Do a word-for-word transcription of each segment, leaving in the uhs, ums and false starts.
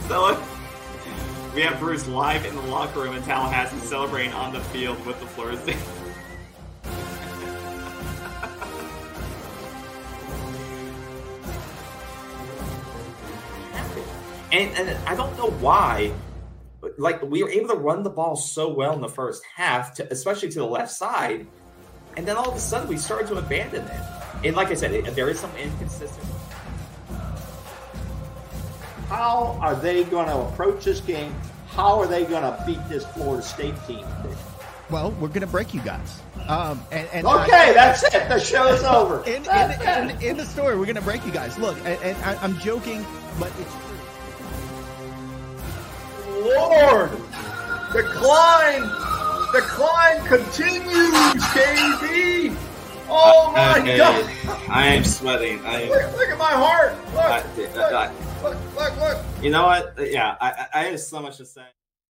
So we have Bruce live in the locker room in Tallahassee celebrating on the field with the Florida State. And, and I don't know why, but like we were able to run the ball so well in the first half, to, especially to the left side, and then all of a sudden we started to abandon it. And like I said, it, there is some inconsistency. How are they going to approach this game? How are they going to beat this Florida State team? Well, we're going to break you guys. Um, and, and okay, I, that's it. The show's over. In, in, in, in the story, we're going to break you guys. Look, and, and I, I'm joking, but it's true. Lord, the climb, the climb continues, K B. Oh my okay. God! I am sweating. I am, look, look at my heart. Look, I, look, I, look, look, look. You know what? Yeah, I, I have so much to say.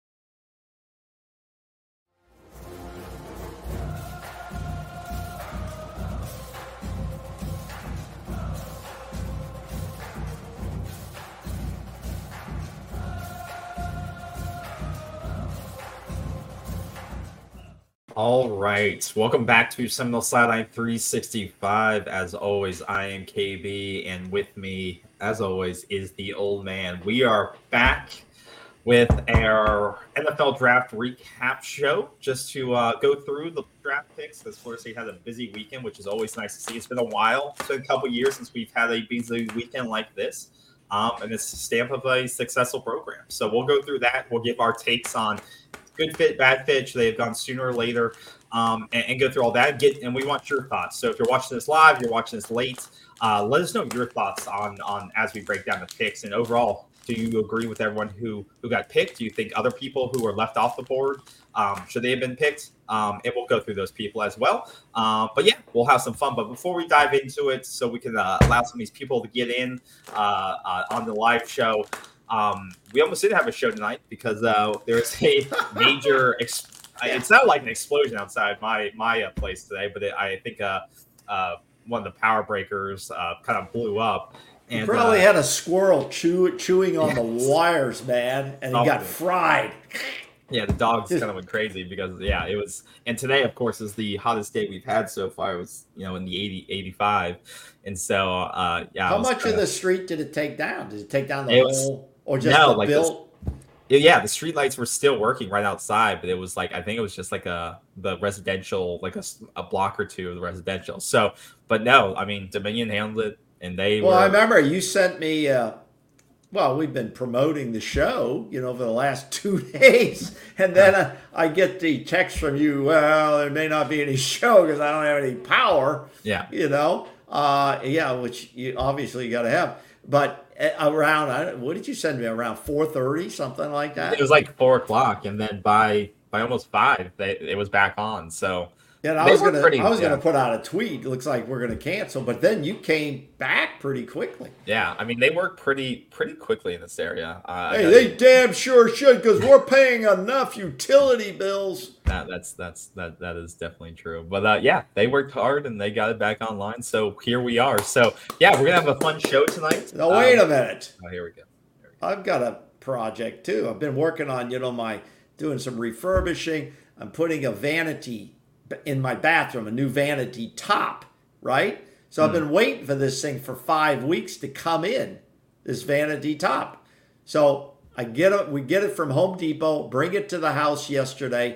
All right, welcome back to Seminole Sideline three sixty-five. As always, I am K B, and with me, as always, is the old man. We are back with our N F L Draft Recap show, just to uh, go through the draft picks, because Florida State had a busy weekend, which is always nice to see. It's been a while, it's been a couple years since we've had a busy weekend like this, um, and it's a stamp of a successful program. So we'll go through that. We'll give our takes on good fit, bad fit. Should they have gone sooner or later? Um, and, and go through all that. Get and we want your thoughts. So if you're watching this live, you're watching this late, uh, let us know your thoughts on on as we break down the picks. And overall, do you agree with everyone who who got picked? Do you think other people who were left off the board um, should they have been picked? Um, and we'll go through those people as well. Um, but yeah, we'll have some fun. But before we dive into it, so we can uh, allow some of these people to get in uh, uh, on the live show. Um, we almost didn't have a show tonight because uh, there's a major. Ex- it sounded like an explosion outside my my uh, place today, but it, I think uh, uh, one of the power breakers uh, kind of blew up. And you probably uh, had a squirrel chew, chewing on yes. the wires, man, and he got fried. Yeah, the dogs kind of went crazy because yeah, it was. And today, of course, is the hottest day we've had so far. It was you know in the eighty, eighty-five, and so uh, yeah. How much kinda, of the street did it take down? Did it take down the it whole? Was, Or just no, the like built? This, yeah, the street lights were still working right outside, but it was like I think it was just like a the residential, like a, a block or two of the residential. So, but no, I mean Dominion handled it, and they. Well, were, I remember you sent me. Uh, well, we've been promoting the show, you know, for the last two days, and then uh, I get the text from you. Well, there may not be any show because I don't have any power. Yeah. You know. Uh, yeah, which you obviously got to have, but. Around, what did you send me? Around four thirty, something like that. It was like four o'clock, and then by by almost five, they, it was back on. So yeah, I was gonna pretty, I was yeah. gonna put out a tweet. It looks like we're gonna cancel, but then you came back pretty quickly. Yeah, I mean they work pretty pretty quickly in this area. Uh, hey, they damn sure should because we're paying enough utility bills. That, that's that's that that is definitely true. But uh, yeah, they worked hard and they got it back online. So here we are. So yeah, we're gonna have a fun show tonight. Now wait um, a minute. Oh, here we go. Here we go. I've got a project too. I've been working on you know my doing some refurbishing. I'm putting a vanity in my bathroom, a new vanity top, right? So I've been waiting for this thing for five weeks to come in, this vanity top. So I get it, we get it from Home Depot, bring it to the house yesterday.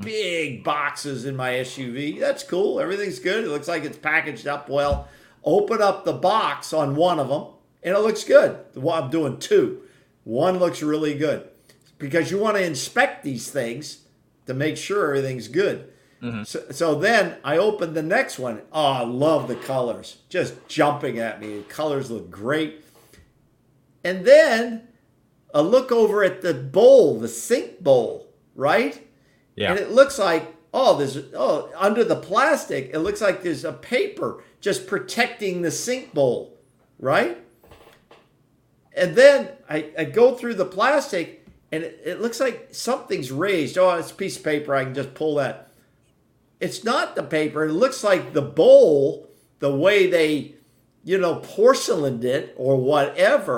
Big boxes in my S U V. That's cool. Everything's good. It looks like it's packaged up well. Open up the box on one of them, and it looks good. I'm doing two. One looks really good because you want to inspect these things to make sure everything's good. Mm-hmm. So, so then I opened the next one. Oh, I love the colors. Just jumping at me. The colors look great. And then a look over at the bowl, the sink bowl, right? Yeah. And it looks like, oh, there's oh under the plastic, it looks like there's a paper just protecting the sink bowl, right? And then I, I go through the plastic and it, it looks like something's raised. Oh, it's a piece of paper. I can just pull that. It's not the paper. It looks like the bowl, the way they, you know, porcelained it or whatever,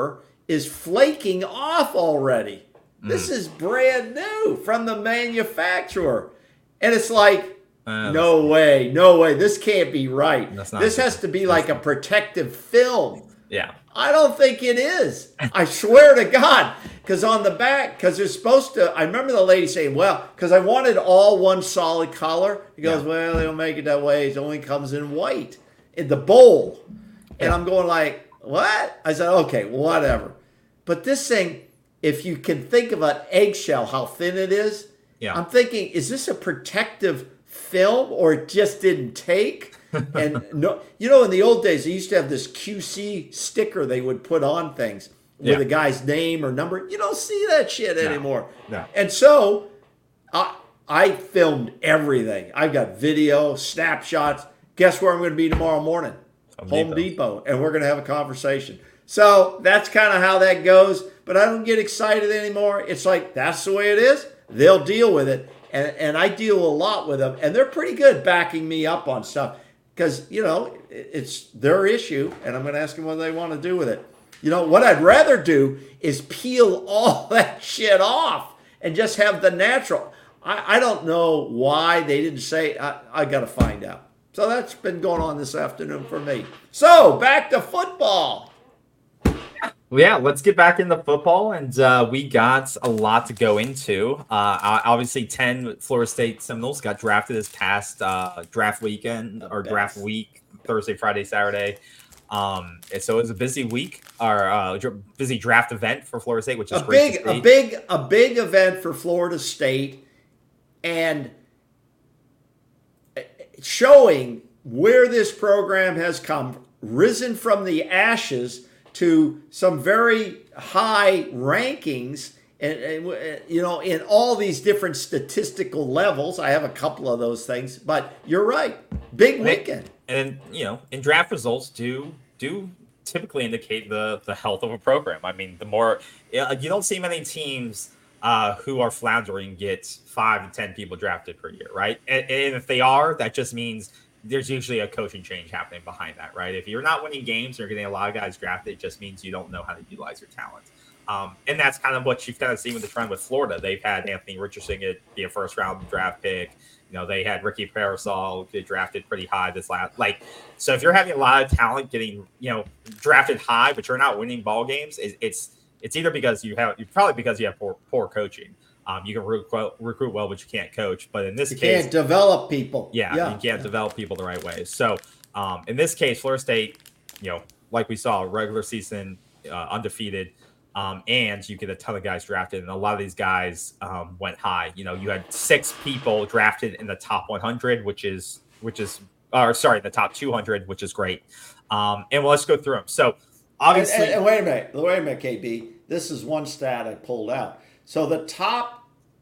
is flaking off already. Mm. This is brand new from the manufacturer. And it's like, uh, no way, no way. This can't be right. This has to be like a protective film. Yeah. I don't think it is. I swear to God. Because on the back, because they're supposed to, I remember the lady saying, well, because I wanted all one solid color. He goes, yeah. well, they don't make it that way. It only comes in white in the bowl. And yeah. I'm going like, what? I said, okay, whatever. But this thing, if you can think of an eggshell, how thin it is, yeah. I'm thinking, is this a protective film or it just didn't take? And no, you know, in the old days, they used to have this Q C sticker they would put on things with yeah. a guy's name or number. You don't see that shit no. anymore. No. And so I, I filmed everything. I've got video, snapshots. Guess where I'm going to be tomorrow morning? Home, Home Depot. Depot. And we're going to have a conversation. So that's kind of how that goes. But I don't get excited anymore. It's like, that's the way it is. They'll deal with it. And, and I deal a lot with them. And they're pretty good backing me up on stuff. Because, you know, it's their issue, and I'm going to ask them what they want to do with it. You know, what I'd rather do is peel all that shit off and just have the natural. I, I don't know why they didn't say, I, I got to find out. So that's been going on this afternoon for me. So, back to football. Well, yeah, let's get back into football, and uh, we got a lot to go into. Uh, obviously, ten Florida State Seminoles got drafted this past uh, draft weekend or draft week, Thursday, Friday, Saturday. Um, and so it was a busy week, or uh, busy draft event for Florida State, which is a great big, a big, a big event for Florida State, and showing where this program has come, risen from the ashes to some very high rankings, and, and you know, in all these different statistical levels. I have a couple of those things, but you're right, big weekend. And, and you know, and draft results do do typically indicate the the health of a program. I mean, the more you don't see many teams uh, who are floundering get five to ten people drafted per year, right? And, and if they are, that just means there's usually a coaching change happening behind that, right? If you're not winning games, you're getting a lot of guys drafted, it just means you don't know how to utilize your talent. Um, and that's kind of what you've kind of seen with the trend with Florida. They've had Anthony Richardson get be a first round draft pick. You know, they had Ricky Parasol get drafted pretty high this last, like, so if you're having a lot of talent getting, you know, drafted high, but you're not winning ball games, it, it's, it's either because you have, probably because you have poor, poor coaching. Um, you can recruit, recruit well, but you can't coach. But in this you case, you can't develop people. Yeah, yeah. you can't yeah. develop people the right way. So um, in this case, Florida State, you know, like we saw, regular season uh, undefeated, um, and you get a ton of guys drafted, and a lot of these guys um, went high. You know, you had six people drafted in the top one hundred, which is which is, or sorry, the top two hundred, which is great. Um, and well, let's go through them. So obviously, and, and, and wait a minute, wait a minute, K B. This is one stat I pulled out. So the top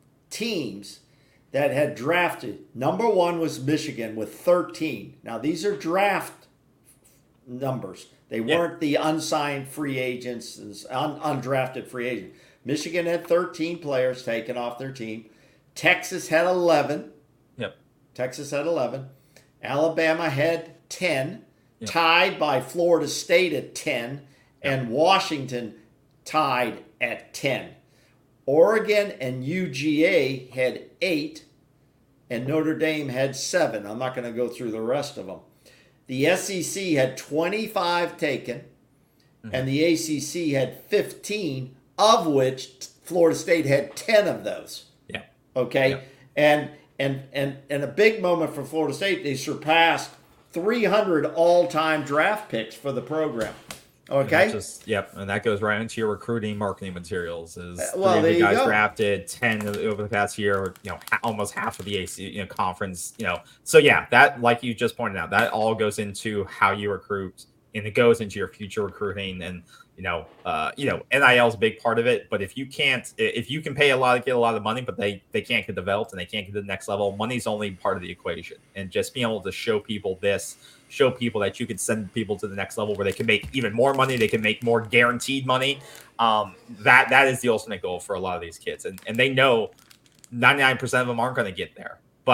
teams that had drafted, number one was Michigan with thirteen. Now, these are draft numbers. They weren't yeah. the unsigned free agents, un- undrafted free agents. Michigan had thirteen players taken off their team. Texas had eleven. Yep. Texas had eleven. Alabama had ten, yep. tied by Florida State at ten, yep. and Washington tied at ten. Oregon and U G A had eight, and Notre Dame had seven. I'm not going to go through the rest of them. The S E C had twenty-five taken, mm-hmm. and the A C C had fifteen, of which Florida State had ten of those. Yeah. Okay? Yeah. And, and, and, and a big moment for Florida State, they surpassed three hundred all-time draft picks for the program. Okay. Just, yep, and that goes right into your recruiting marketing materials. Is well, three there guys you go. drafted, ten over the past year, or you know, ha- almost half of the A C you know conference. You know, so yeah, that like you just pointed out, that all goes into how you recruit, and it goes into your future recruiting. And you know, uh, you know, N I L is a big part of it. But if you can't, if you can pay a lot to get a lot of money, but they they can't get developed and they can't get to the next level, money's only part of the equation. And just being able to show people this. Show people that you can send people to the next level where they can make even more money. They can make more guaranteed money. Um, that that is the ultimate goal for a lot of these kids. And and they know ninety-nine percent of them aren't going to get there. But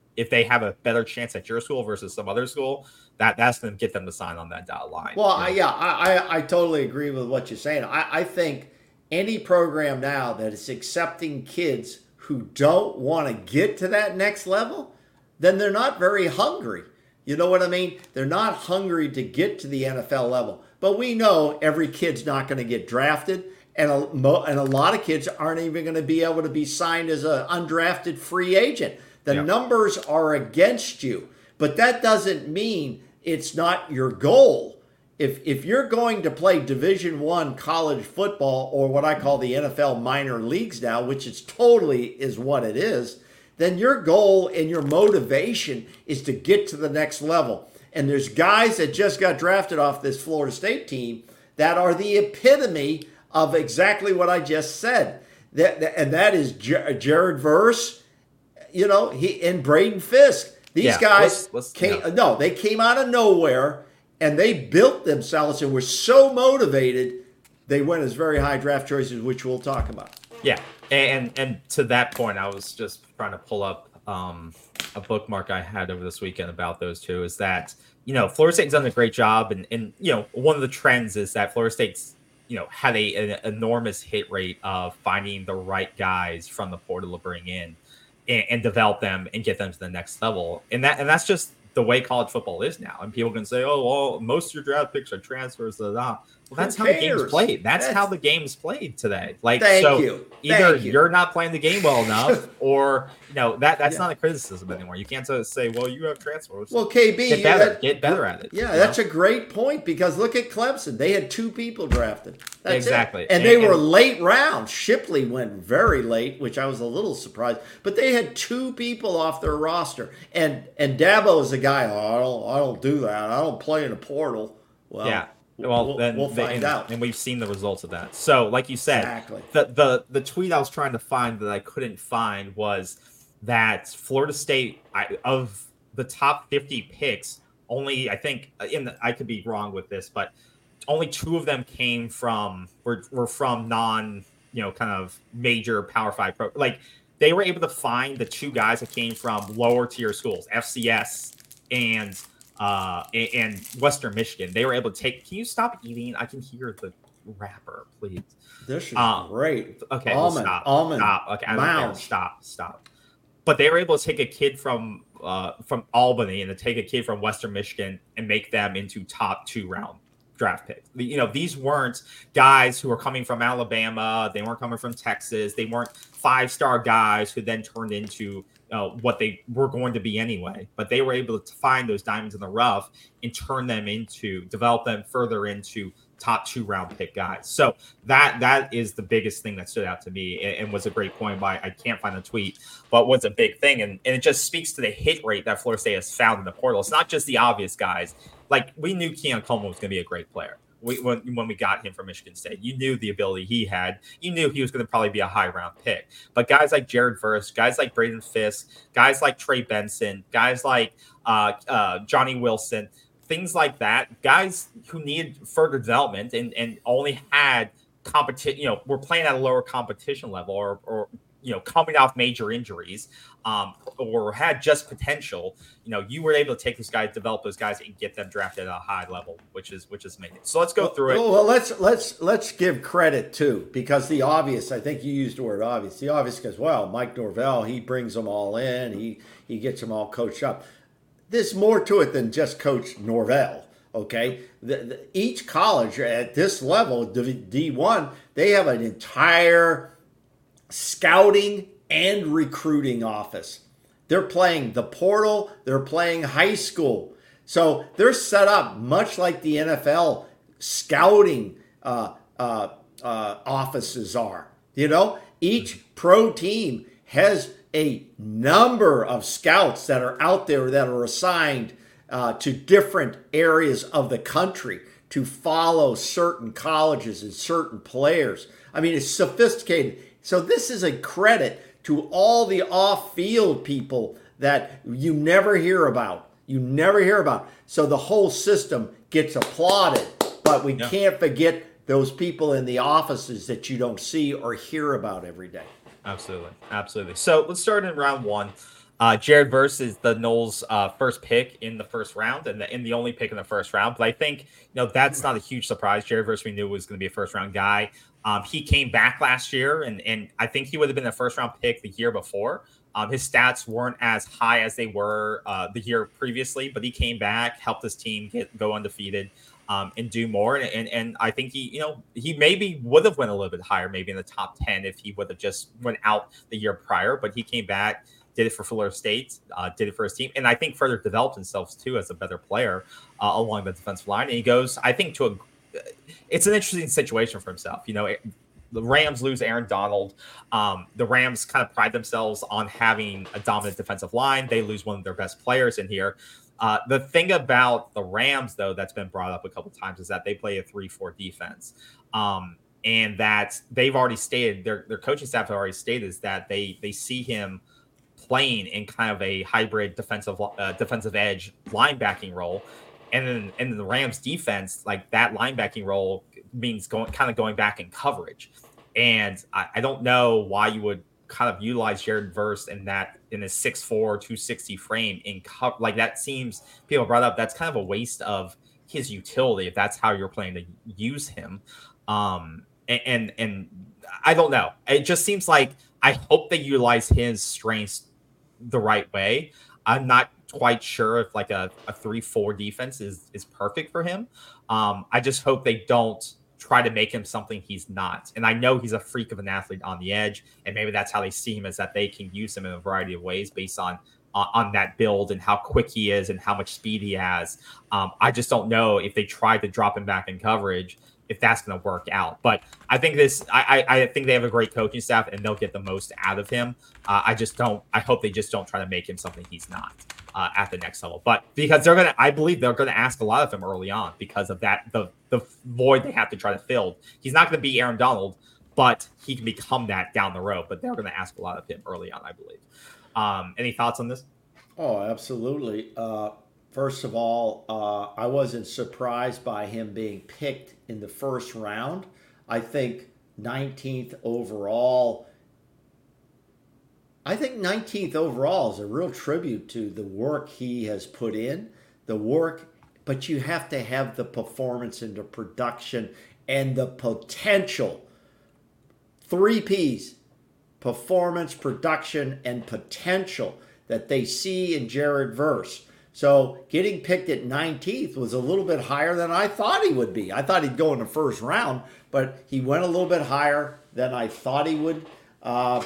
if they have a better chance at your school versus some other school, that that's going to get them to sign on that dotted line. Well, I, yeah, I, I I totally agree with what you're saying. I, I think any program now that is accepting kids who don't want to get to that next level, then they're not very hungry. You know what I mean? They're not hungry to get to the N F L level. But we know every kid's not going to get drafted, and a, and a lot of kids aren't even going to be able to be signed as an undrafted free agent. The yeah. numbers are against you, but that doesn't mean it's not your goal. If if you're going to play Division One college football, or what I call the N F L minor leagues now, which is totally is what it is, then your goal and your motivation is to get to the next level. And there's guys that just got drafted off this Florida State team that are the epitome of exactly what I just said. That, that and that is J- Jared Verse, you know, he and Braden Fisk. These yeah, guys let's, let's, came yeah. no, they came out of nowhere and they built themselves and were so motivated. They went as very high draft choices, which we'll talk about. Yeah, and and to that point, I was just trying to pull up um, a bookmark I had over this weekend about those two. Is that, you know, Florida State's done a great job, and and you know, one of the trends is that Florida State's, you know, had a an enormous hit rate of finding the right guys from the portal to bring in and, and develop them and get them to the next level, and that and that's just the way college football is now. And people can say, oh, well, most of your draft picks are transfers. Blah, blah. Well, that's Who how the cares? game's played. That's, That's- how the game's played today. Like, Thank so you. either Thank you. you're not playing the game well enough, or, you know, that that's Yeah. not a criticism anymore. You can't sort of say, well, you have transfers. Well, K B, get you better. had- get better at it. Yeah, you that's know? a great point, because look at Clemson. They had two people drafted. That's Exactly. It. And, And- they were and- late rounds. Shipley went very late, which I was a little surprised. But they had two people off their roster. And and Dabo is a guy, oh, I don't I don't do that. I don't play in a portal. Well, yeah. Well, we'll, then we'll they- find and, out. and we've seen the results of that. So, like you said, Exactly. the the the tweet I was trying to find that I couldn't find was that Florida State, I, of the top fifty picks, only I think in the, I could be wrong with this, but only two of them came from were were from non, you know, kind of major Power Five pro. Like, they were able to find the two guys that came from lower tier schools, F C S and. Uh, and Western Michigan. They were able to take. Can you stop eating? I can hear the wrapper, please. This is Um, great. Okay, well, Almond, stop. almond, Stop. Okay, I don't care. mound. Stop. Stop. But they were able to take a kid from uh, from Albany and to take a kid from Western Michigan and make them into top two round draft picks. You know, these weren't guys who were coming from Alabama. They weren't coming from Texas. They weren't five star guys who then turned into Uh, what they were going to be anyway, but they were able to find those diamonds in the rough and turn them into, develop them further into top two round pick guys. So that that is the biggest thing that stood out to me, and, and was a great point by, I can't find the tweet, but was a big thing. And, and it just speaks to the hit rate that Florida State has found in the portal. It's not just the obvious guys. Like, we knew Keon Coleman was going to be a great player. We, when, when we got him from Michigan State, you knew the ability he had. You knew he was going to probably be a high round pick. But guys like Jared Verse, guys like Braden Fisk, guys like Trey Benson, guys like uh, uh, Johnny Wilson, things like that, guys who needed further development and, and only had competition, you know, were playing at a lower competition level, or, or you know, coming off major injuries, um, or had just potential. You know, you were able to take those guys, develop those guys, and get them drafted at a high level, which is which is amazing. So let's go well, through it. Well, let's let's let's give credit too, because the obvious. I think you used the word obvious. The obvious goes, well, Mike Norvell, he brings them all in. He he gets them all coached up. There's more to it than just Coach Norvell. Okay, the, the, each college at this level, D one, they have an entire scouting and recruiting office. They're playing the portal. They're playing high school. So they're set up much like the N F L scouting uh, uh, uh, offices are. You know, each pro team has a number of scouts that are out there that are assigned uh, to different areas of the country to follow certain colleges and certain players. I mean, it's sophisticated. So this is a credit to all the off-field people that you never hear about. You never hear about. So the whole system gets applauded. But we Yeah. can't forget those people in the offices that you don't see or hear about every day. Absolutely. Absolutely. So let's start in round one. Uh, Jared Verse is the Noles' uh, first pick in the first round, and the, and the only pick in the first round. But I think, you know, that's not a huge surprise. Jared Verse, we knew was going to be a first round guy. Um, he came back last year, and and I think he would have been a first round pick the year before. Um, his stats weren't as high as they were uh, the year previously, but he came back, helped his team get go undefeated. Um, and do more. And, and and I think he, you know, he maybe would have went a little bit higher, maybe in the top ten if he would have just went out the year prior. But he came back, did it for Florida State, uh, did it for his team. And I think further developed himself, too, as a better player uh, along the defensive line. And he goes, I think, to a – it's an interesting situation for himself. You know, it, the Rams lose Aaron Donald. Um, the Rams kind of pride themselves on having a dominant defensive line. They lose one of their best players in here. Uh, the thing about the Rams, though, that's been brought up a couple times is that they play a three four defense. Um, and that they've already stated, their their coaching staff have already stated is that they they see him playing in kind of a hybrid defensive uh, defensive edge linebacking role. And then and the Rams defense, like that linebacking role means going kind of going back in coverage. And I, I don't know why you would kind of utilize Jared Verse in that in a six four, two sixty frame in co- like that seems people brought up that's kind of a waste of his utility if that's how you're planning to use him. Um, and, and and I don't know. It just seems like I hope they utilize his strengths the right way. I'm not quite sure if like a, a three four defense is is perfect for him. Um, I just hope they don't try to make him something he's not. And I know he's a freak of an athlete on the edge, and maybe that's how they see him, is that they can use him in a variety of ways based on uh, on that build and how quick he is and how much speed he has. Um, I just don't know if they try to drop him back in coverage, if that's going to work out. But I think this, I, I I think they have a great coaching staff and they'll get the most out of him. Uh, I just don't, I hope they just don't try to make him something he's not uh, at the next level. But because they're going to, I believe they're going to ask a lot of him early on because of that, the, the void they have to try to fill. He's not going to be Aaron Donald, but he can become that down the road. But they're going to ask a lot of him early on, I believe. Um, any thoughts on this? Oh, absolutely. Uh, first of all, uh, I wasn't surprised by him being picked in the first round. I think nineteenth overall. I think nineteenth overall is a real tribute to the work he has put in, the work, but you have to have the performance and the production and the potential. Three P's: performance, production, and potential that they see in Jared Verse. So getting picked at nineteenth was a little bit higher than I thought he would be. I thought he'd go in the first round, but he went a little bit higher than I thought he would. Uh,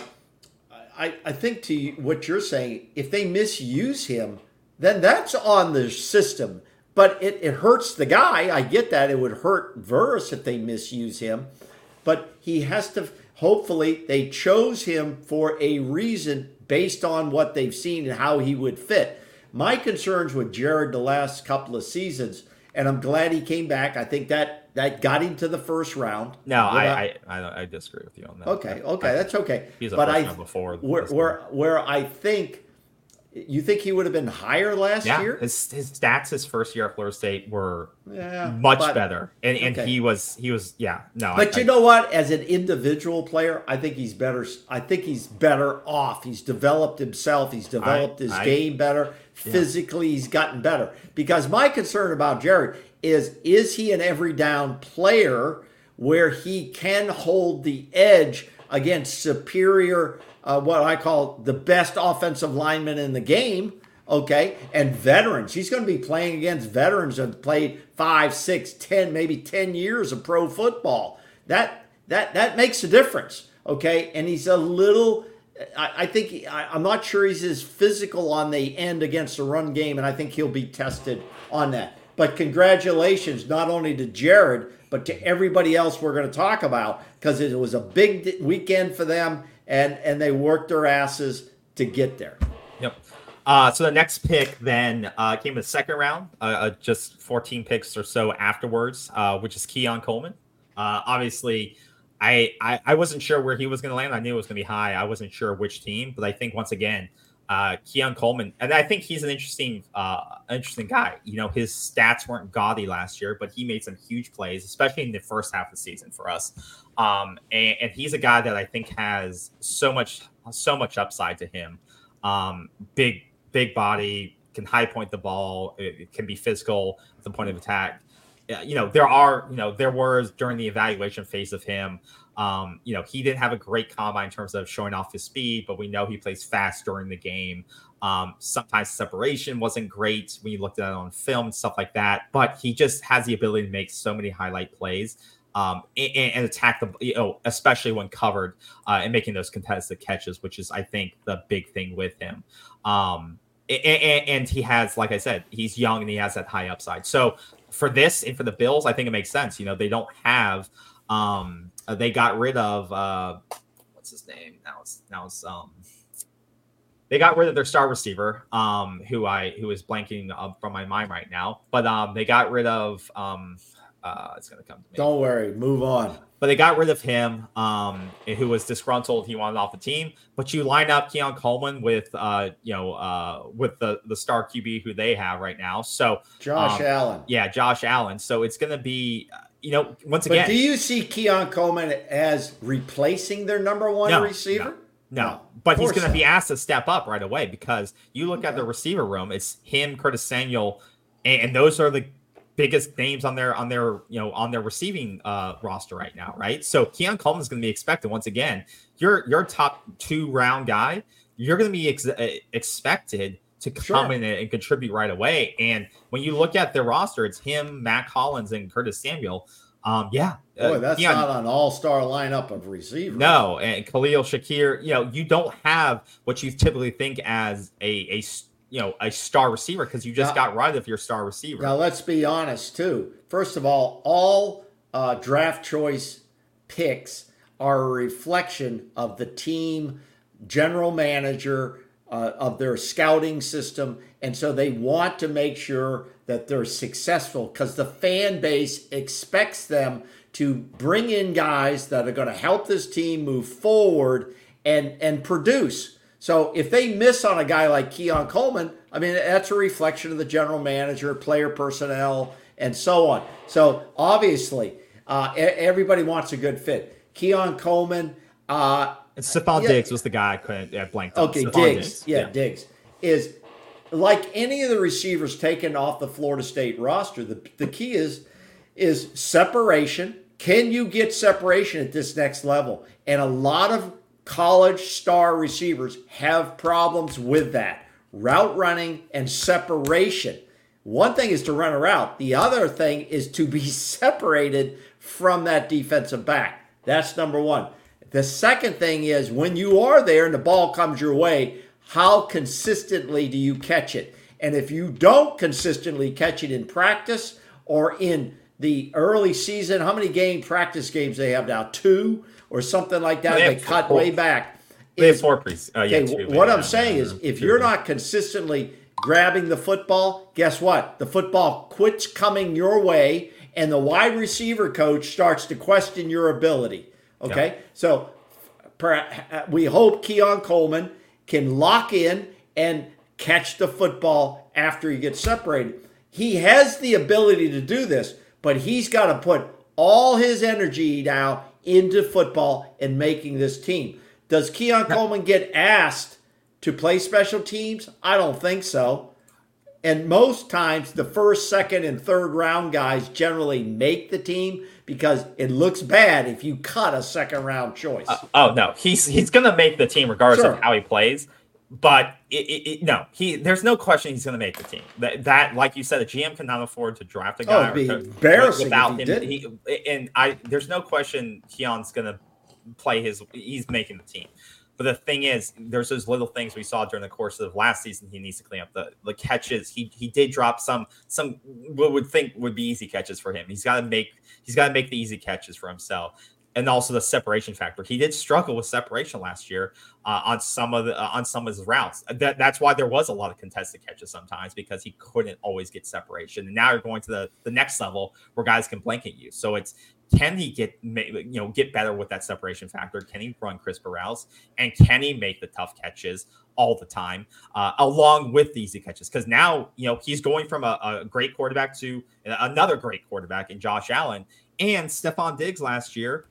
I, I think to what you're saying, if they misuse him, then that's on the system. But it, it hurts the guy. I get that. It would hurt Verse if they misuse him. But he has to, hopefully, they chose him for a reason based on what they've seen and how he would fit. My concerns with Jared the last couple of seasons, and I'm glad he came back. I think that that got him to the first round. No, I, I I I disagree with you on that. Okay, okay, I, that's okay. He's a but first I round before. where where where I think you think he would have been higher last yeah, year. His his stats his first year at Florida State were yeah, much but, better, and and okay. he was he was yeah no. But I, you I, know what? As an individual player, I think he's better. I think he's better off. He's developed himself. He's developed I, his I, game better. Physically, yeah. He's gotten better. Because my concern about Jared is, is he an every down player where he can hold the edge against superior, uh, what I call the best offensive linemen in the game, okay, and veterans. He's going to be playing against veterans that have played five, six, ten, maybe ten years of pro football. That that that makes a difference, okay? And he's a little... I, I think he, I, I'm not sure he's as physical on the end against the run game, and I think he'll be tested on that. But congratulations not only to Jared, but to everybody else we're going to talk about, because it was a big weekend for them, and, and they worked their asses to get there. Yep. Uh, so the next pick then uh, came in the second round, uh, uh, just fourteen picks or so afterwards, uh, which is Keon Coleman. Uh, obviously, I, I I wasn't sure where he was going to land. I knew it was going to be high. I wasn't sure which team, but I think once again, uh, Keon Coleman, and I think he's an interesting, uh, interesting guy. You know, his stats weren't gaudy last year, but he made some huge plays, especially in the first half of the season for us. Um, and, and he's a guy that I think has so much, so much upside to him. Um, big, big body, can high point the ball. It, it can be physical at the point of attack. You know, there are, you know, there was during the evaluation phase of him, um, you know, he didn't have a great combine in terms of showing off his speed, but we know he plays fast during the game. Um, sometimes separation wasn't great when you looked at it on film and stuff like that, but he just has the ability to make so many highlight plays um, and, and attack the, you know, especially when covered uh, and making those contested catches, which is, I think, the big thing with him. Um, and, and he has, like I said, he's young and he has that high upside. So for this and for the Bills, I think it makes sense. You know, they don't have, um, they got rid of, uh, what's his name? Now it's, now it's, um, they got rid of their star receiver, um, who I who is blanking up from my mind right now. But um, they got rid of um, uh, it's going to come to me. Don't worry, move on. But they got rid of him, um, who was disgruntled. He wanted off the team. But you line up Keon Coleman with, uh, you know, uh, with the the star Q B who they have right now. So Josh um, Allen, yeah, Josh Allen. So it's going to be, you know, once but again. do you see Keon Coleman as replacing their number one No, receiver? No. No, but he's going to be asked to step up right away because you look okay. at the receiver room. It's him, Curtis Samuel, and, and those are the biggest names on their on their you know on their receiving uh, roster right now, right? So Keon Coleman is going to be expected once again. You're your top two round guy. You're going to be ex- expected to come sure. in and contribute right away. And when you look at their roster, it's him, Matt Collins, and Curtis Samuel. Um, yeah. Boy, that's uh, not an all-star lineup of receivers. No, and Khalil Shakir, you know, you don't have what you typically think as a, a you know, a star receiver because you just now, got rid of your star receiver. Now, let's be honest, too. First of all, all uh, draft choice picks are a reflection of the team, general manager, uh, of their scouting system, and so they want to make sure that they're successful because the fan base expects them to bring in guys that are going to help this team move forward and, and produce. So if they miss on a guy like Keon Coleman, I mean, that's a reflection of the general manager, player personnel, and so on. So obviously, uh, everybody wants a good fit. Keon Coleman. Uh, and Stephon yeah, Diggs was the guy I couldn't uh, blank. Okay, Diggs. Diggs. Yeah, yeah, Diggs. Is like any of the receivers taken off the Florida State roster, the, the key is is separation. Can you get separation at this next level? And a lot of college star receivers have problems with that. Route running and separation. One thing is to run a route. The other thing is to be separated from that defensive back. That's number one. The second thing is when you are there and the ball comes your way, how consistently do you catch it? And if you don't consistently catch it in practice or in the early season, how many game practice games they have now? Two or something like that. They, they cut four, way back. They is, have four pre. Uh, okay, yeah, two, what yeah, I'm saying yeah, is if you're not consistently grabbing the football, guess what? The football quits coming your way and the wide receiver coach starts to question your ability. Okay, yeah. So we hope Keon Coleman can lock in and catch the football after he gets separated. He has the ability to do this, but he's got to put all his energy now into football and making this team. Does Keon Coleman get asked to play special teams? I don't think so. And most times the first, second, and third round guys generally make the team because it looks bad if you cut a second round choice. Uh, oh no, he's he's gonna make the team regardless sure. of how he plays. But it, it, it, no, he there's no question he's gonna make the team. That, that like you said, a G M cannot afford to draft a guy oh, it'd be embarrassing without if he him. He, and I there's no question Keon's gonna play his. He's making the team. But the thing is, there's those little things we saw during the course of last season. He needs to clean up the, the catches. He he did drop some some what would think would be easy catches for him. He's got to make he's got to make the easy catches for himself, and also the separation factor. He did struggle with separation last year uh, on some of the uh, on some of his routes. That that's why there was a lot of contested catches sometimes because he couldn't always get separation. And now you're going to the the next level where guys can blanket you. So it's. Can he get you know get better with that separation factor? Can he run crisper routes? And can he make the tough catches all the time uh, along with the easy catches? Because now you know he's going from a, a great quarterback to another great quarterback in Josh Allen and Stephon Diggs last year.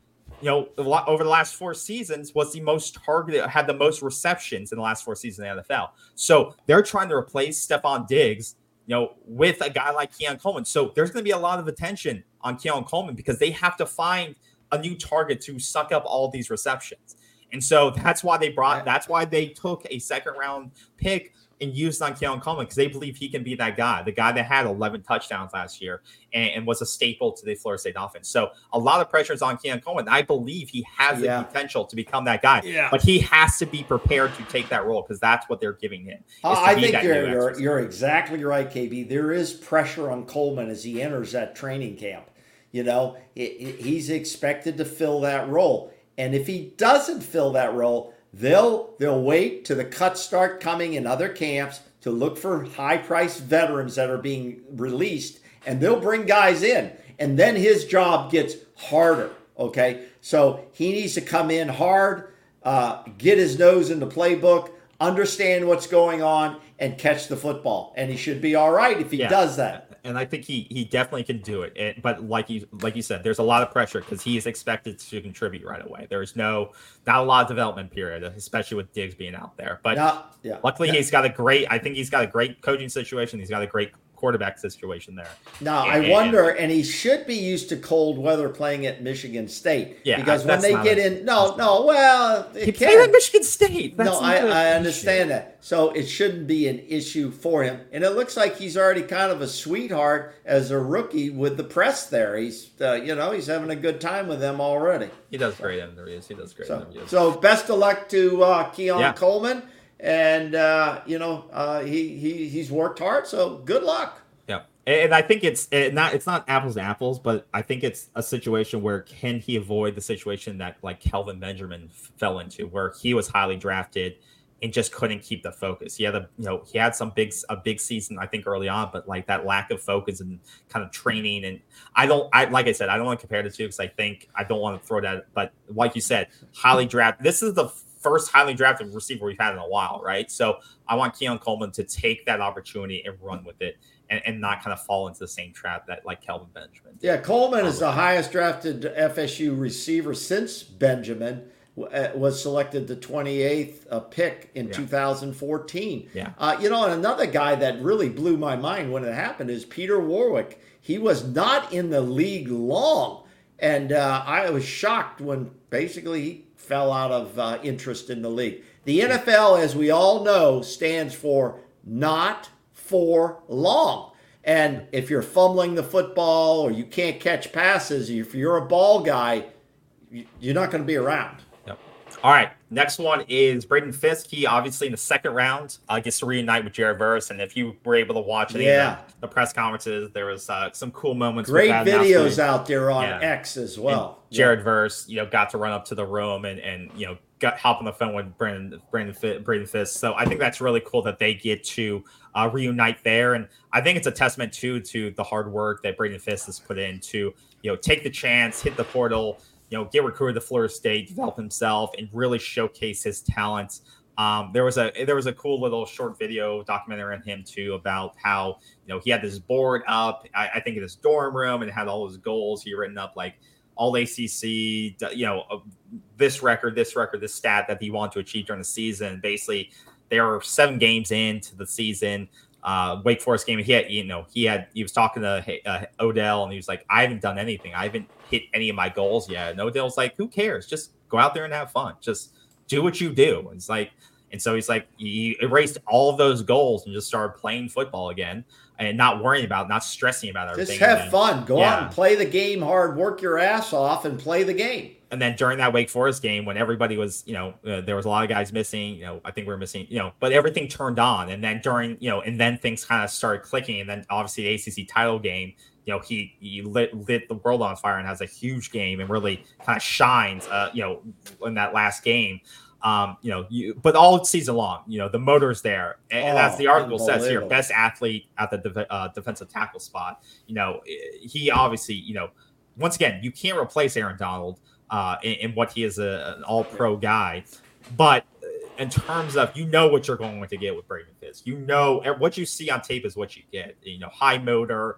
you know, a lot, over the last four seasons was the most targeted, had the most receptions in the last four seasons in the N F L. So they're trying to replace Stephon Diggs, you know, with a guy like Keon Coleman. So there's going to be a lot of attention on Keon Coleman because they have to find a new target to suck up all these receptions. And so that's why they brought, that's why they took a second round pick and used on Keon Coleman, because they believe he can be that guy, the guy that had eleven touchdowns last year and, and was a staple to the Florida State offense. So a lot of pressure is on Keon Coleman. I believe he has yeah. the potential to become that guy, yeah. but he has to be prepared to take that role because that's what they're giving him. Uh, I think you're, you're, you're exactly right, K B. There is pressure on Coleman as he enters that training camp. You know, it, it, he's expected to fill that role. And if he doesn't fill that role, they'll they'll wait till the cuts start coming in other camps to look for high-priced veterans that are being released, and they'll bring guys in. And then his job gets harder, okay? So he needs to come in hard, uh, get his nose in the playbook, understand what's going on, and catch the football. And he should be all right if he yeah. does that. And I think he he definitely can do it. it but like you like you said, there's a lot of pressure because he is expected to contribute right away. There's no not a lot of development period, especially with Diggs being out there. But yeah, yeah, luckily yeah. he's got a great. I think he's got a great coaching situation. He's got a great quarterback situation there. Now and, I wonder, and, and he should be used to cold weather playing at Michigan State. Yeah, because when they get a, in, no, no, well, he played at Michigan State. That's no, I, I understand that. So it shouldn't be an issue for him. And it looks like he's already kind of a sweetheart as a rookie with the press there. He's, uh, you know, he's having a good time with them already. He does great interviews. He does great so, interviews. So best of luck to uh, Keon yeah. Coleman. And, uh, you know, uh, he, he he's worked hard. So good luck. Yeah. And I think it's not it's not apples to apples, but I think it's a situation where can he avoid the situation that like Kelvin Benjamin fell into, where he was highly drafted and just couldn't keep the focus. He had a you know he had some big a big season I think early on, but like that lack of focus and kind of training. And I don't I like I said I don't want to compare the two because I think I don't want to throw that. But like you said, highly drafted. This is the first highly drafted receiver we've had in a while, right? So I want Keon Coleman to take that opportunity and run with it. And, and not kind of fall into the same trap that like Kelvin Benjamin did. Yeah, Coleman is the highest drafted F S U receiver since Benjamin was selected the twenty-eighth uh, pick in yeah. two thousand fourteen. Yeah. Uh, you know, and another guy that really blew my mind when it happened is Peter Warwick. He was not in the league long. And uh, I was shocked when basically he fell out of uh, interest in the league. The N F L, as we all know, stands for not for long. And if you're fumbling the football or you can't catch passes, if you're a ball guy, you're not going to be around. Yep. All right. Next one is Braden Fisk. He obviously in the second round uh, gets to reunite with Jared Verse. And if you were able to watch any yeah. of the, the press conferences, there was uh, some cool moments. Great videos out there on yeah. X as well. And Jared yeah. Verse, you know, got to run up to the room and, and you know, got hop on the phone with Brandon Brandon Braden Fisk. So I think that's really cool that they get to uh, reunite there, and I think it's a testament too to the hard work that Braden Fisk has put in to you know take the chance, hit the portal, you know, get recruited to Florida State, develop himself, and really showcase his talents. Um, there was a there was a cool little short video documentary on him too about how you know he had this board up, I, I think in his dorm room, and it had all his goals he written up like all A C C, you know, uh, this record, this record, this stat that he wanted to achieve during the season. Basically, there were seven games into the season. Uh, Wake Forest game, he had, you know, he had, he was talking to uh, Odell, and he was like, "I haven't done anything. I haven't hit any of my goals yet." And Odell's like, "Who cares? Just go out there and have fun. Just do what you do." And it's like, and so he's like, he erased all of those goals and just started playing football again. And not worrying about, not stressing about everything. Just have then, fun. Go yeah. out and play the game hard. Work your ass off and play the game. And then during that Wake Forest game, when everybody was, you know, uh, there was a lot of guys missing. You know, I think we we're missing. You know, but everything turned on. And then during, you know, and then things kind of started clicking. And then obviously the A C C title game, you know, he he lit lit the world on fire and has a huge game and really kind of shines. Uh, you know, in that last game. Um, you know, you, but all season long, you know, the motor's there. And oh, as the article says here, best athlete at the def- uh, defensive tackle spot. You know, he obviously, you know, once again, you can't replace Aaron Donald uh, in, in what he is a, an all pro guy. But in terms of, you know, what you're going to get with Braden Fisk, you know, what you see on tape is what you get, you know, high motor,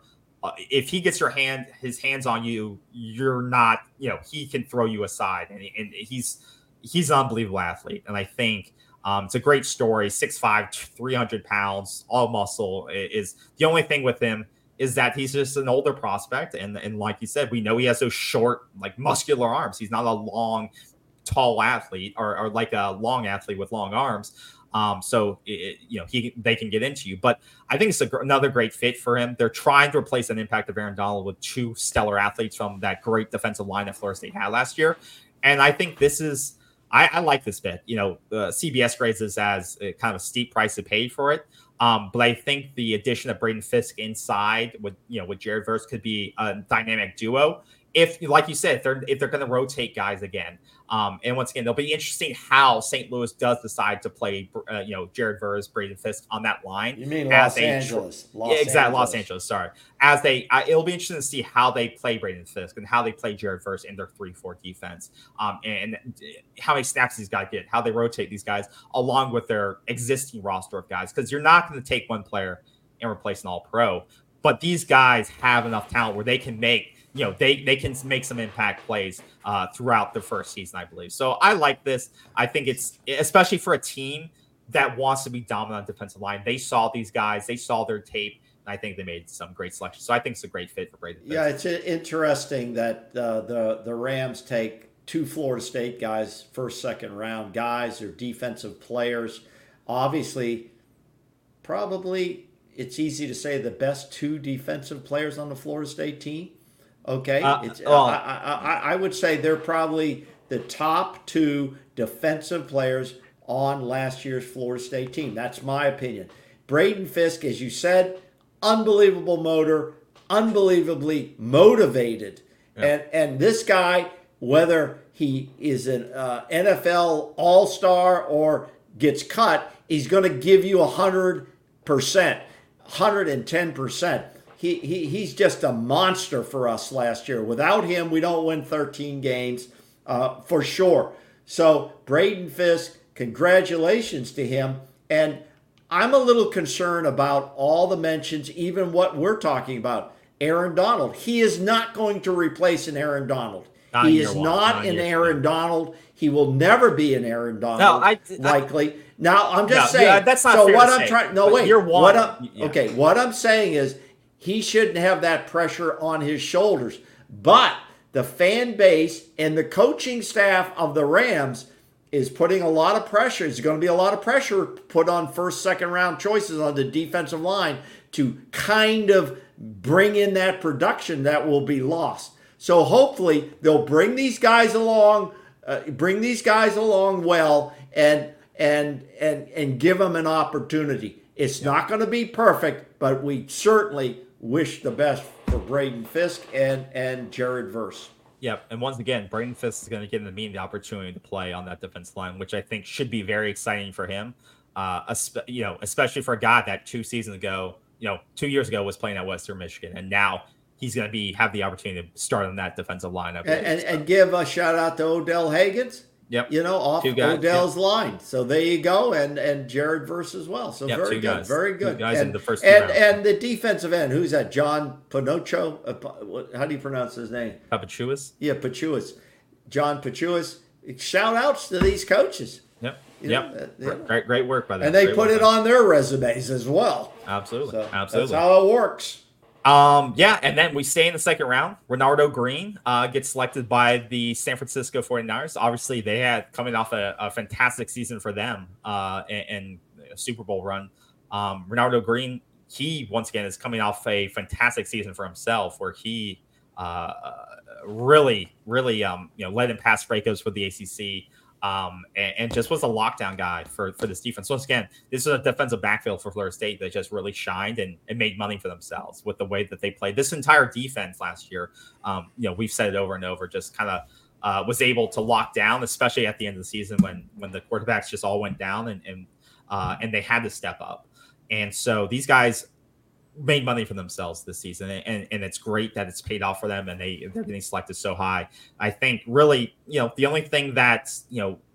uh, if he gets your hand, his hands on you, you're not, you know, he can throw you aside, and, and he's he's an unbelievable athlete. And I think um, it's a great story. six five, three hundred pounds, all muscle. Is the only thing with him is that he's just an older prospect, and and like you said, we know he has those short, like muscular arms. He's not a long, tall athlete, or, or like a long athlete with long arms. Um, so it, you know he they can get into you, but I think it's a, another great fit for him. They're trying to replace an impact of Aaron Donald with two stellar athletes from that great defensive line that Florida State had last year, and I think this is I, I like this bit. You know, uh, C B S grades this as a kind of a steep price to pay for it, um, but I think the addition of Braden Fisk inside with you know with Jared Verse could be a dynamic duo. If, like you said, if they're if they're going to rotate guys again, um, and once again, it'll be interesting how Saint Louis does decide to play, uh, you know, Jared Verse, Braden Fisk on that line. You mean Los they, Angeles? Los yeah, exactly, Angeles. Los Angeles. Sorry, as they, uh, it'll be interesting to see how they play Braden Fisk and how they play Jared Verse in their three four defense, um, and, and how many snaps these guys get, how they rotate these guys along with their existing roster of guys, because you're not going to take one player and replace an All-Pro, but these guys have enough talent where they can make. You know, they they can make some impact plays uh, throughout the first season, I believe. So I like this. I think it's, especially for a team that wants to be dominant on defensive line. They saw these guys. They saw their tape. And I think they made some great selections. So I think it's a great fit for Braden Fisk. Yeah, it's interesting that uh, the, the Rams take two Florida State guys, first, second round guys. They're defensive players. Obviously, probably it's easy to say the best two defensive players on the Florida State team. Okay, uh, it's, well, I, I, I would say they're probably the top two defensive players on last year's Florida State team. That's my opinion. Braden Fisk, as you said, unbelievable motor, unbelievably motivated. Yeah. And and this guy, whether he is an uh, N F L All-Star or gets cut, he's going to give you one hundred percent, one hundred ten percent. He, he he's just a monster for us last year. Without him, we don't win thirteen games uh, for sure. So Braden Fisk, congratulations to him. And I'm a little concerned about all the mentions, even what we're talking about. Aaron Donald. He is not going to replace an Aaron Donald. Not he is one, not, not an Aaron one. Donald. He will never be an Aaron Donald. No, I, likely. I, now I'm just no, saying. Yeah, that's not so fair what to I'm say, trying. No wait. You're one. What I'm, yeah. Okay. What I'm saying is, he shouldn't have that pressure on his shoulders. But the fan base and the coaching staff of the Rams is putting a lot of pressure. There's going to be a lot of pressure put on first, second round choices on the defensive line to kind of bring in that production that will be lost. So hopefully they'll bring these guys along, uh, bring these guys along well, and and and and give them an opportunity. It's yeah. not going to be perfect, but we certainly wish the best for Braden Fisk and, and Jared Verse. Yep, and once again, Braden Fisk is going to give the mean the opportunity to play on that defense line, which I think should be very exciting for him. Uh, you know, especially for a guy that two seasons ago, you know, two years ago was playing at Western Michigan, and now he's going to be have the opportunity to start on that defensive line. And, and, and give a shout out to Odell Haggins. Yep. You know, off guys, Odell's yep. line. So there you go. And and Jared Verse as well. So yep, very good. Guys. Very good. Two guys and, in the first and, and the defensive end, who's that? John Pinocho? Uh, how do you pronounce his name? Pachuas? Yeah, Pachuas. John Pachuas. Shout outs to these coaches. Yep. You yep. Know, you know. Great, great work by them. And they great put it on their resumes as well. Absolutely. So Absolutely. That's how it works. Um, yeah, and then we stay in the second round. Renardo Green uh, gets selected by the San Francisco forty-niners. Obviously, they had coming off a, a fantastic season for them uh, and, and a Super Bowl run. Um, Renardo Green, he, once again, is coming off a fantastic season for himself where he uh, really, really um, you know, led in pass breakups for the A C C. Um, and, and just was a lockdown guy for, for this defense. Once again, this is a defensive backfield for Florida State that just really shined and, and made money for themselves with the way that they played. This entire defense last year, um, you know, we've said it over and over, just kind of uh, was able to lock down, especially at the end of the season when when the quarterbacks just all went down and and uh, and they had to step up. And so these guys made money for themselves this season, and, and it's great that it's paid off for them, and they, they're getting selected so high. I think really, you know, the only thing that, you know,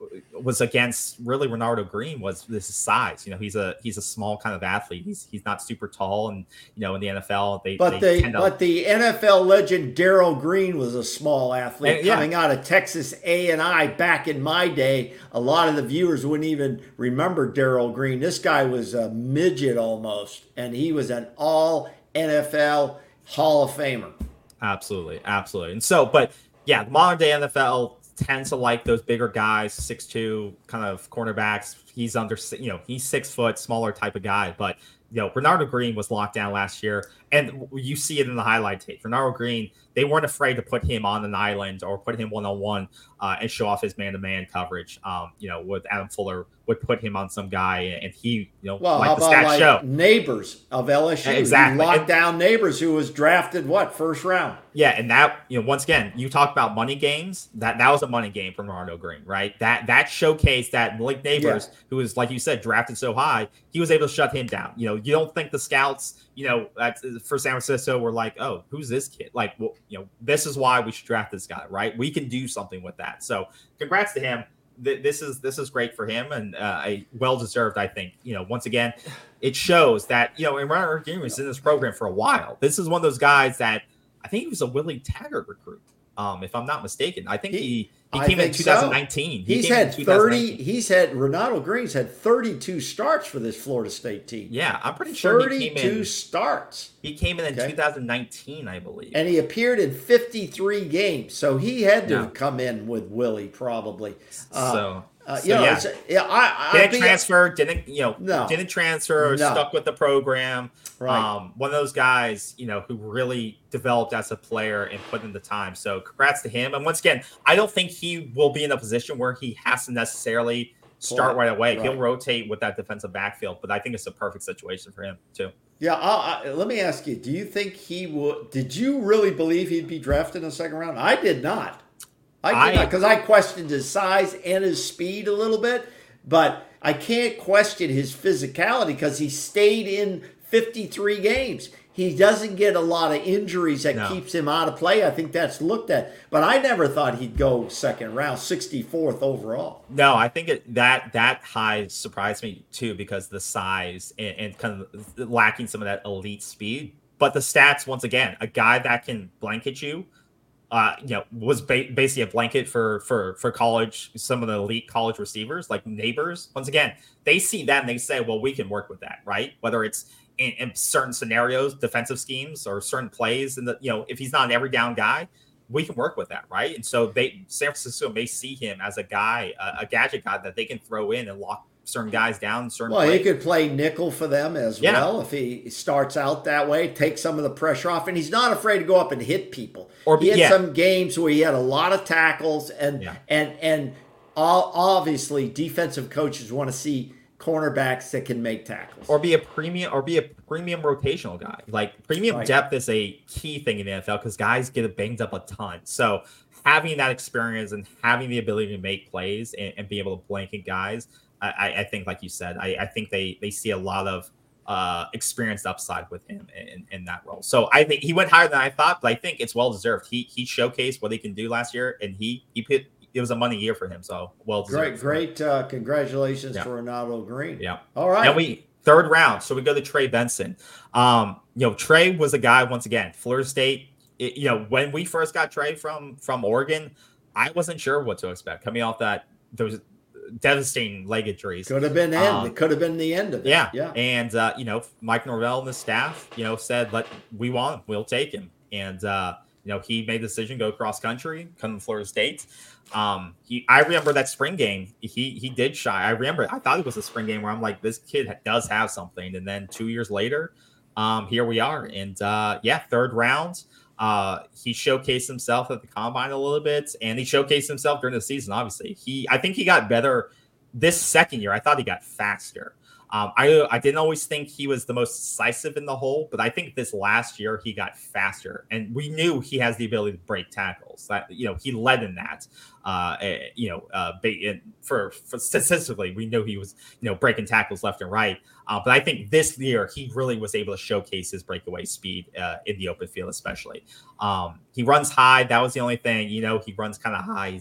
was against really Renardo Green was this size. You know, he's a he's a small kind of athlete. He's he's not super tall, and you know, in the N F L, they but they the tend to, but the N F L legend Darrell Green was a small athlete and, yeah. coming out of Texas A and I back in my day. A lot of the viewers wouldn't even remember Darrell Green. This guy was a midget almost, and he was an all N F L Hall of Famer. Absolutely, absolutely. And so, but yeah, the modern day N F L tends to like those bigger guys, six two kind of cornerbacks. He's under, you know, he's six foot, smaller type of guy. But, you know, Renardo Green was locked down last year. And you see it in the highlight tape. Renardo Green, they weren't afraid to put him on an island or put him one-on-one uh, and show off his man-to-man coverage. Um, you know, with Adam Fuller would put him on some guy, and he, you know, well, like how the about stats like show. Neighbors of L S U? Exactly. He locked And, down Neighbors, who was drafted, what, first round? Yeah, and that, you know, once again, you talk about money games. That that was a money game from Renardo Green, right? That that showcased that Malik Neighbors, yeah. who was, like you said, drafted so high, he was able to shut him down. You know, you don't think the scouts, you know, at, for San Francisco were like, oh, who's this kid? Like, well, you know, this is why we should draft this guy, right? We can do something with that. So congrats to him. This is this is great for him, and uh, a well deserved. I think, you know, once again, it shows that, you know, and Renardo Green was in this program for a while. This is one of those guys that I think he was a Willie Taggart recruit, um, if I'm not mistaken. I think he he, he came in twenty nineteen. So. He he's had thirty. He's had Renardo Green's had thirty-two starts for this Florida State team. Yeah, I'm pretty sure thirty-two he came in, starts. He came in in okay. twenty nineteen, I believe, and he appeared in fifty-three games. So he had to yeah. come in with Willie probably. Uh, so. Uh, so, you know, yeah, it's, yeah I, I didn't be, transfer, didn't you know, no, didn't transfer, no. stuck with the program. Right. Um, one of those guys, you know, who really developed as a player and put in the time. So, congrats to him. And once again, I don't think he will be in a position where he has to necessarily start right, right away. Right. He'll rotate with that defensive backfield, but I think it's a perfect situation for him too. Yeah, I, I, let me ask you: do you think he would? Did you really believe he'd be drafted in the second round? I did not. I did not, because I questioned his size and his speed a little bit, but I can't question his physicality because he stayed in fifty-three games. He doesn't get a lot of injuries that no. keeps him out of play. I think that's looked at. But I never thought he'd go second round, sixty-fourth overall. No, I think it, that that high surprised me too because the size and, and kind of lacking some of that elite speed. But the stats, once again, a guy that can blanket you, Uh, you know, was ba- basically a blanket for for for college. Some of the elite college receivers, like Neighbors, once again, they see that and they say, "Well, we can work with that, right?" Whether it's in, in certain scenarios, defensive schemes, or certain plays, and the you know, if he's not an every down guy, we can work with that, right? And so they, San Francisco may see him as a guy, a, a gadget guy that they can throw in and lock certain guys down. Certain well, plays. He could play nickel for them as yeah. well if he starts out that way, take some of the pressure off, and he's not afraid to go up and hit people. Or he had yeah. some games where he had a lot of tackles, and yeah. and and all, obviously defensive coaches want to see cornerbacks that can make tackles, or be a premium, or be a premium rotational guy. Like premium right. depth is a key thing in the N F L because guys get banged up a ton. So having that experience and having the ability to make plays and, and be able to blanket guys. I, I think, like you said, I, I think they, they see a lot of uh, experienced upside with him in, in that role. So I think he went higher than I thought, but I think it's well deserved. He he showcased what he can do last year, and he he put it was a money year for him. So well deserved. Great, great. Uh, congratulations yeah. for Renardo Green. Yeah. All right. Now we third round, so we go to Trey Benson. Um, you know, Trey was a guy once again, Florida State. It, you know, when we first got Trey from from Oregon, I wasn't sure what to expect coming off that those. devastating leg injuries. Could have been end. Um, it could have been the end of it. Yeah, yeah. And uh, you know, Mike Norvell and the staff, you know, said, "Let we want him. We'll take him." And uh, you know, he made the decision go cross country, come to Florida State. Um, he, I remember that spring game. He he did shy. I remember. I thought it was a spring game where I'm like, this kid does have something. And then two years later, um, here we are. And uh, yeah, third round. Uh, he showcased himself at the combine a little bit, and he showcased himself during the season. Obviously, he I think he got better this second year. I thought he got faster. Um, I I didn't always think he was the most decisive in the hole, but I think this last year he got faster, and we knew he has the ability to break tackles. That you know he led in that. Uh, you know, uh, for, for statistically, we knew he was you know breaking tackles left and right. Uh, but I think this year he really was able to showcase his breakaway speed uh, in the open field, especially. Um, he runs high. That was the only thing. You know, he runs kind of high. He's not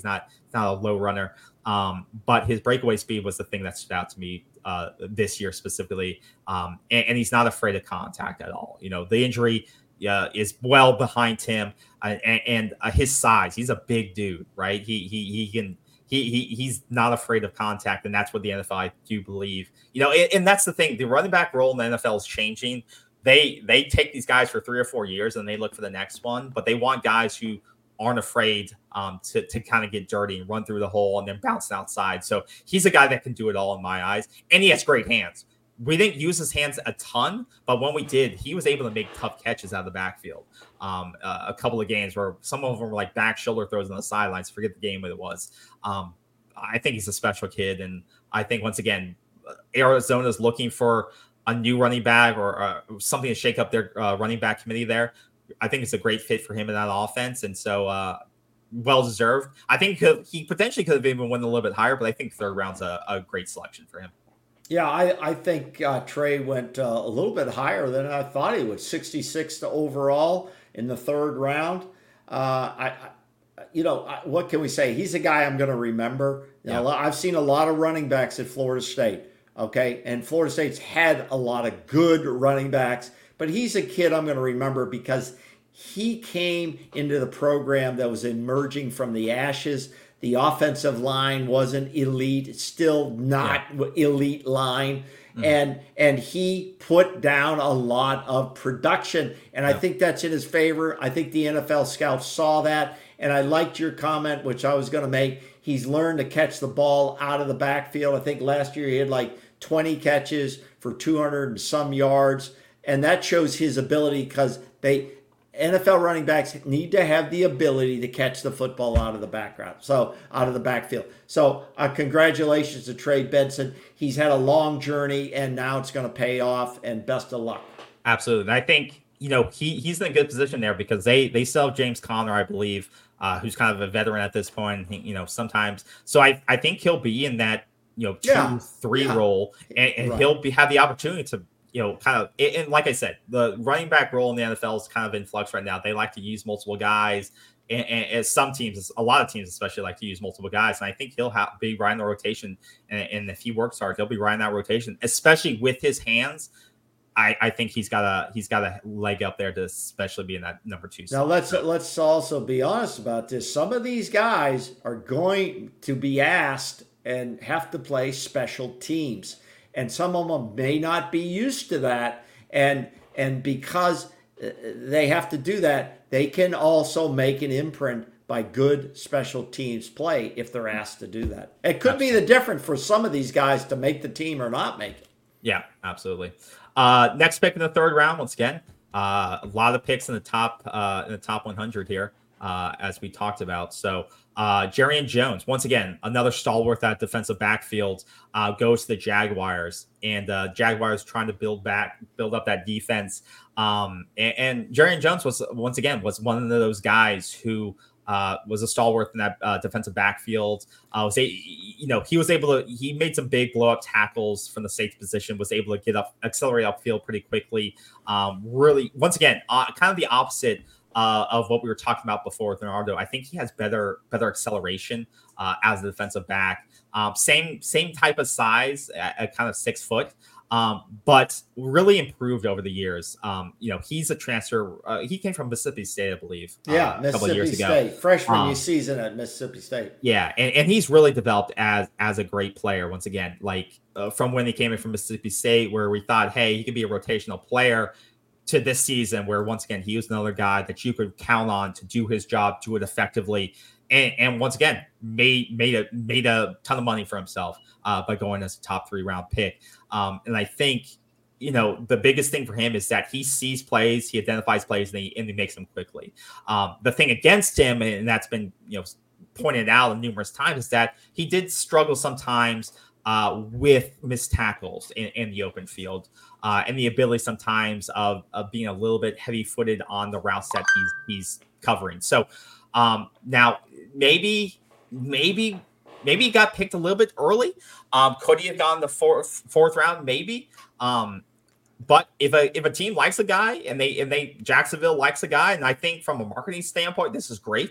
not a low runner. Um, but his breakaway speed was the thing that stood out to me uh, this year specifically. Um, and, and he's not afraid of contact at all. You know, the injury uh, is well behind him, uh, and, and uh, his size. He's a big dude, right? He he he can. He, he he's not afraid of contact, and that's what the N F L, I do believe. You know, and, and that's the thing. The running back role in the N F L is changing. They they take these guys for three or four years, and they look for the next one. But they want guys who aren't afraid um, to, to kind of get dirty and run through the hole and then bounce outside. So he's a guy that can do it all in my eyes. And he has great hands. We didn't use his hands a ton, but when we did, he was able to make tough catches out of the backfield. Um, uh, a couple of games where some of them were like back shoulder throws on the sidelines. Forget the game what it was. Um, I think he's a special kid. And I think, once again, Arizona's looking for a new running back or uh, something to shake up their uh, running back committee there. I think it's a great fit for him in that offense. And so uh, well-deserved. I think he potentially could have even won a little bit higher, but I think third round's a, a great selection for him. Yeah, I, I think uh, Trey went uh, a little bit higher than I thought he would. sixty-six to overall in the third round. Uh, I, I, you know, I, what can we say? He's a guy I'm going to remember. You know, yeah. I've seen a lot of running backs at Florida State, okay? And Florida State's had a lot of good running backs. But he's a kid I'm going to remember because he came into the program that was emerging from the ashes. The offensive line wasn't elite, still not yeah. elite line. Mm-hmm. And and he put down a lot of production. And yeah. I think that's in his favor. I think the N F L scouts saw that. And I liked your comment, which I was going to make. He's learned to catch the ball out of the backfield. I think last year he had like twenty catches for two hundred and some yards. And that shows his ability because they N F L running backs need to have the ability to catch the football out of the background, so out of the backfield. So uh, congratulations to Trey Benson. He's had a long journey, and now it's going to pay off, and best of luck. Absolutely. And I think, you know, he he's in a good position there because they, they still have James Conner, I believe, uh, who's kind of a veteran at this point, he, you know, sometimes. So I, I think he'll be in that, you know, two, yeah. three yeah. role, and, and right. he'll be have the opportunity to, you know, kind of, and like I said, the running back role in the N F L is kind of in flux right now. They like to use multiple guys, and, and, and some teams, a lot of teams especially, like to use multiple guys. And I think he'll have, be right in the rotation, and, and if he works hard, he'll be right in that rotation, especially with his hands. I, I think he's got a he's got a leg up there to especially be in that number two spot. Now let's let's also be honest about this. Some of these guys are going to be asked and have to play special teams. And some of them may not be used to that. And and because they have to do that, they can also make an imprint by good special teams play if they're asked to do that. It could absolutely be the difference for some of these guys to make the team or not make it. Yeah, absolutely. Uh, next pick in the third round, once again, uh, a lot of picks in the top uh, in the top one hundred here, uh, as we talked about. So Uh, Jarrian Jones, once again, another stalwart that defensive backfield, uh, goes to the Jaguars, and uh, Jaguars trying to build back, build up that defense. Um, and, and Jarrian Jones was once again was one of those guys who uh, was a stalwart in that uh, defensive backfield. Uh, was a, you know, he was able to he made some big blow up tackles from the safety position. Was able to get up, accelerate upfield pretty quickly. Um, really, once again, uh, kind of the opposite Uh, of what we were talking about before with Leonardo. I think he has better better acceleration uh, as a defensive back. Um, same same type of size at, at kind of six foot, um, but really improved over the years. Um, you know, he's a transfer. Uh, he came from Mississippi State, I believe. Yeah, uh, Mississippi a couple of years State, ago. freshman um, season at Mississippi State. Yeah, and, and he's really developed as as a great player. Once again, like uh, from when he came in from Mississippi State, where we thought, hey, he could be a rotational player, to this season where once again he was another guy that you could count on to do his job, do it effectively, and, and once again made made a made a ton of money for himself uh, by going as a top three round pick. Um, and I think, you know, the biggest thing for him is that he sees plays, he identifies plays, and he, and he makes them quickly. Um, the thing against him, and that's been, you know, pointed out numerous times, is that he did struggle sometimes uh, with missed tackles in, in the open field. Uh, and the ability sometimes of, of being a little bit heavy-footed on the routes that he's he's covering. So um, now maybe maybe maybe he got picked a little bit early. Um, could he have gone the fourth fourth round? Maybe. Um, but if a if a team likes a guy and they and they Jacksonville likes a guy, and I think from a marketing standpoint, this is great.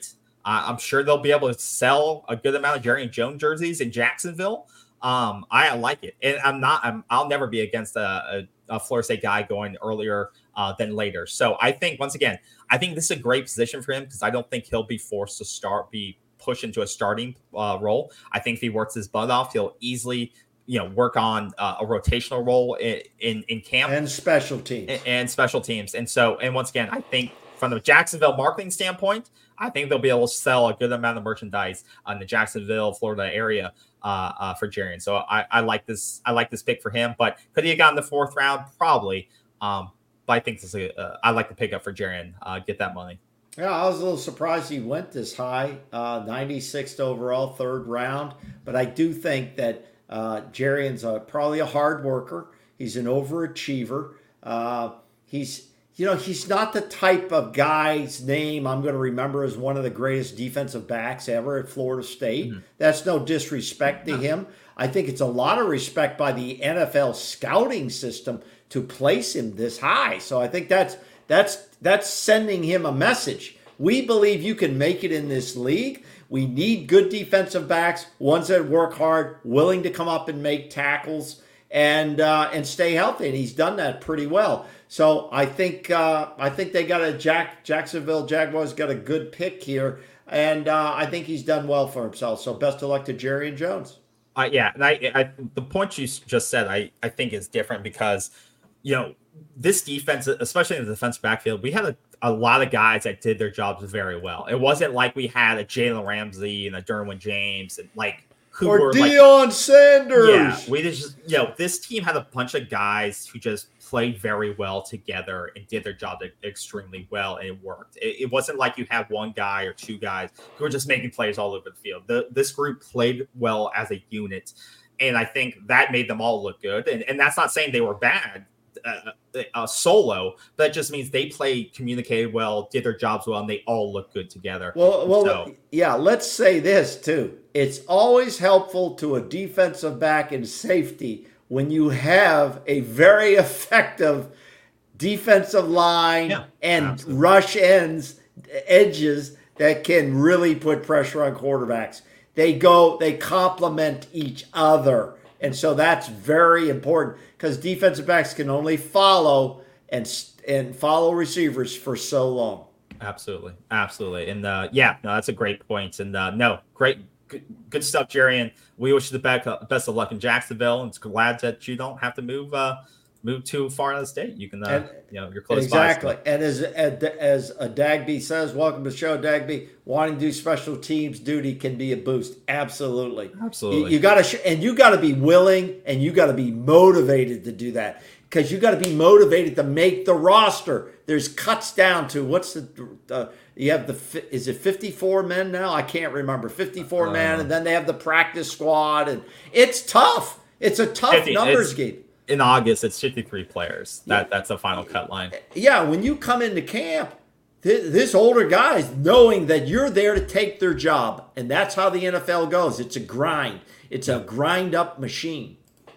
Uh, I'm sure they'll be able to sell a good amount of Jerry Jones jerseys in Jacksonville. Um, I like it, and I'm not. I'm, I'll never be against a, a, a Florida State guy going earlier uh, than later. So I think once again, I think this is a great position for him because I don't think he'll be forced to start, be pushed into a starting uh, role. I think if he works his butt off, he'll easily, you know, work on uh, a rotational role in, in in camp and special teams and, and special teams. And so, and once again, I think from the Jacksonville marketing standpoint, I think they'll be able to sell a good amount of merchandise in the Jacksonville, Florida area uh, uh, for Jerry. So I, I like this. I like this pick for him. But could he have gotten the fourth round? Probably. Um, but I think this is a, uh, I like the pickup for Jerry and uh, get that money. Yeah, I was a little surprised he went this high, uh, ninety-sixth overall, third round. But I do think that uh, Jerrian's a, probably a hard worker. He's an overachiever. Uh, he's You know, he's not the type of guy's name I'm going to remember as one of the greatest defensive backs ever at Florida State. Mm-hmm. That's no disrespect to him. I think it's a lot of respect by the N F L scouting system to place him this high. So I think that's that's that's sending him a message. We believe you can make it in this league. We need good defensive backs, ones that work hard, willing to come up and make tackles and uh, and stay healthy. And he's done that pretty well. So I think uh, I think they got a Jack Jacksonville Jaguars got a good pick here, and uh, I think he's done well for himself. So best of luck to Jerry and Jones. Uh, yeah, and I, I the point you just said I I think is different because you know this defense, especially in the defensive backfield, we had a, a lot of guys that did their jobs very well. It wasn't like we had a Jalen Ramsey and a Derwin James and like. Who or were Deion like, Sanders. Yeah, we just, you know, this team had a bunch of guys who just played very well together and did their job extremely well, and it worked. It, it wasn't like you had one guy or two guys who were just making plays all over the field. The, this group played well as a unit, and I think that made them all look good. And, and that's not saying they were bad uh, uh, solo, but that just means they played, communicated well, did their jobs well, and they all look good together. Well, well, so, yeah, let's say this too. It's always helpful to a defensive back in safety when you have a very effective defensive line yeah, and absolutely. rush ends, edges that can really put pressure on quarterbacks. They go, they complement each other. And so that's very important because defensive backs can only follow and and follow receivers for so long. Absolutely. Absolutely. And uh, yeah, no, that's a great point. And uh, no, great. Good, good stuff, Jerry, and we wish you the best, best of luck in Jacksonville. And it's glad that you don't have to move uh, move too far out of the state. You can, uh, and, you know, you're close exactly. by. Exactly. And as as a Dagby says, welcome to the show, Dagby. Wanting to do special teams duty can be a boost. Absolutely, absolutely. You, you got to sh- and you got to be willing and you got to be motivated to do that because you got to be motivated to make the roster. There's cuts down to what's the. Uh, You have the, is it fifty-four men now? I can't remember. fifty-four uh, men, and then they have the practice squad, and it's tough. It's a tough fifty, numbers game. In August, it's fifty-three players. That yeah. That's the final cut line. Yeah, when you come into camp, this, this older guys knowing that you're there to take their job, and that's how the N F L goes. It's a grind. It's a grind-up machine.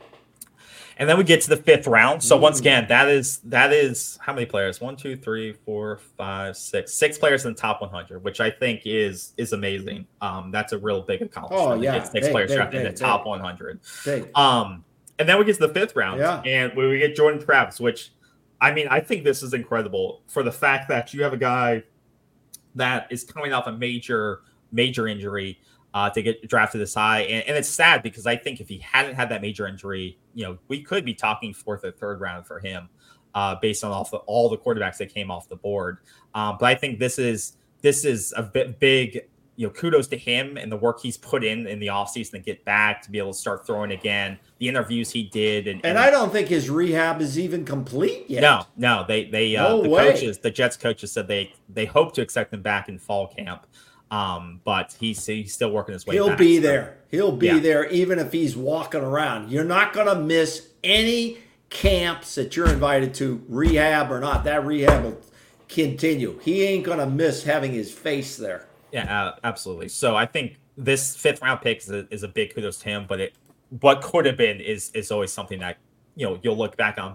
And then we get to the fifth round. So once again, that is that is how many players? One, two, three, four, five, six. Six players in the top one hundred, which I think is is amazing. Um, that's a real big accomplishment. Oh, yeah. Get six big, players big, drafted big, in the big. top one hundred. Big. Um, and then we get to the fifth round, yeah. and we get Jordan Travis, which, I mean, I think this is incredible for the fact that you have a guy that is coming off a major, major injury. Uh, to get drafted this high. And, and it's sad because I think if he hadn't had that major injury, you know, we could be talking fourth or third round for him uh, based on all the, all the quarterbacks that came off the board. Um, but I think this is this is a bit big, you know, kudos to him and the work he's put in in the offseason to get back, to be able to start throwing again, the interviews he did. And, and, and I don't think his rehab is even complete yet. No, no, they, they, no uh, the way. coaches, the Jets coaches said they, they hope to accept him back in fall camp. Um, but he's he's still working his way He'll back. be so. there. He'll be Yeah. there even if he's walking around. You're not going to miss any camps that you're invited to, rehab or not. That rehab will continue. He ain't going to miss having his face there. Yeah, uh, absolutely. So I think this fifth round pick is a, is a big kudos to him, but it what could have been is is always something that, you know, you'll look back on. But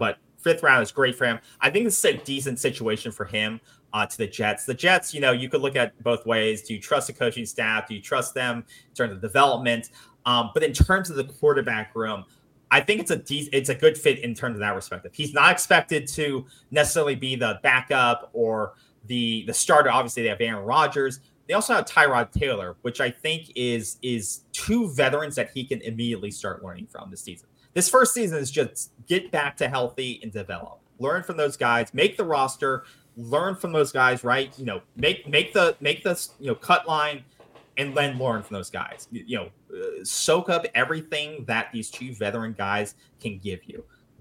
fifth round is great for him. I think this is a decent situation for him uh, to the Jets. The Jets, you know, you could look at both ways. Do you trust the coaching staff? Do you trust them in terms of development? Um, but in terms of the quarterback room, I think it's a de- it's a good fit in terms of that perspective. He's not expected to necessarily be the backup or the the starter. Obviously, they have Aaron Rodgers. They also have Tyrod Taylor, which I think is is two veterans that he can immediately start learning from this season. This first season is just get back to healthy and develop. Learn from those guys, make the roster, learn from those guys, right? You know, make make the make the you know cut line, and then learn from those guys. You, you know, uh, soak up everything that these two veteran guys can give you.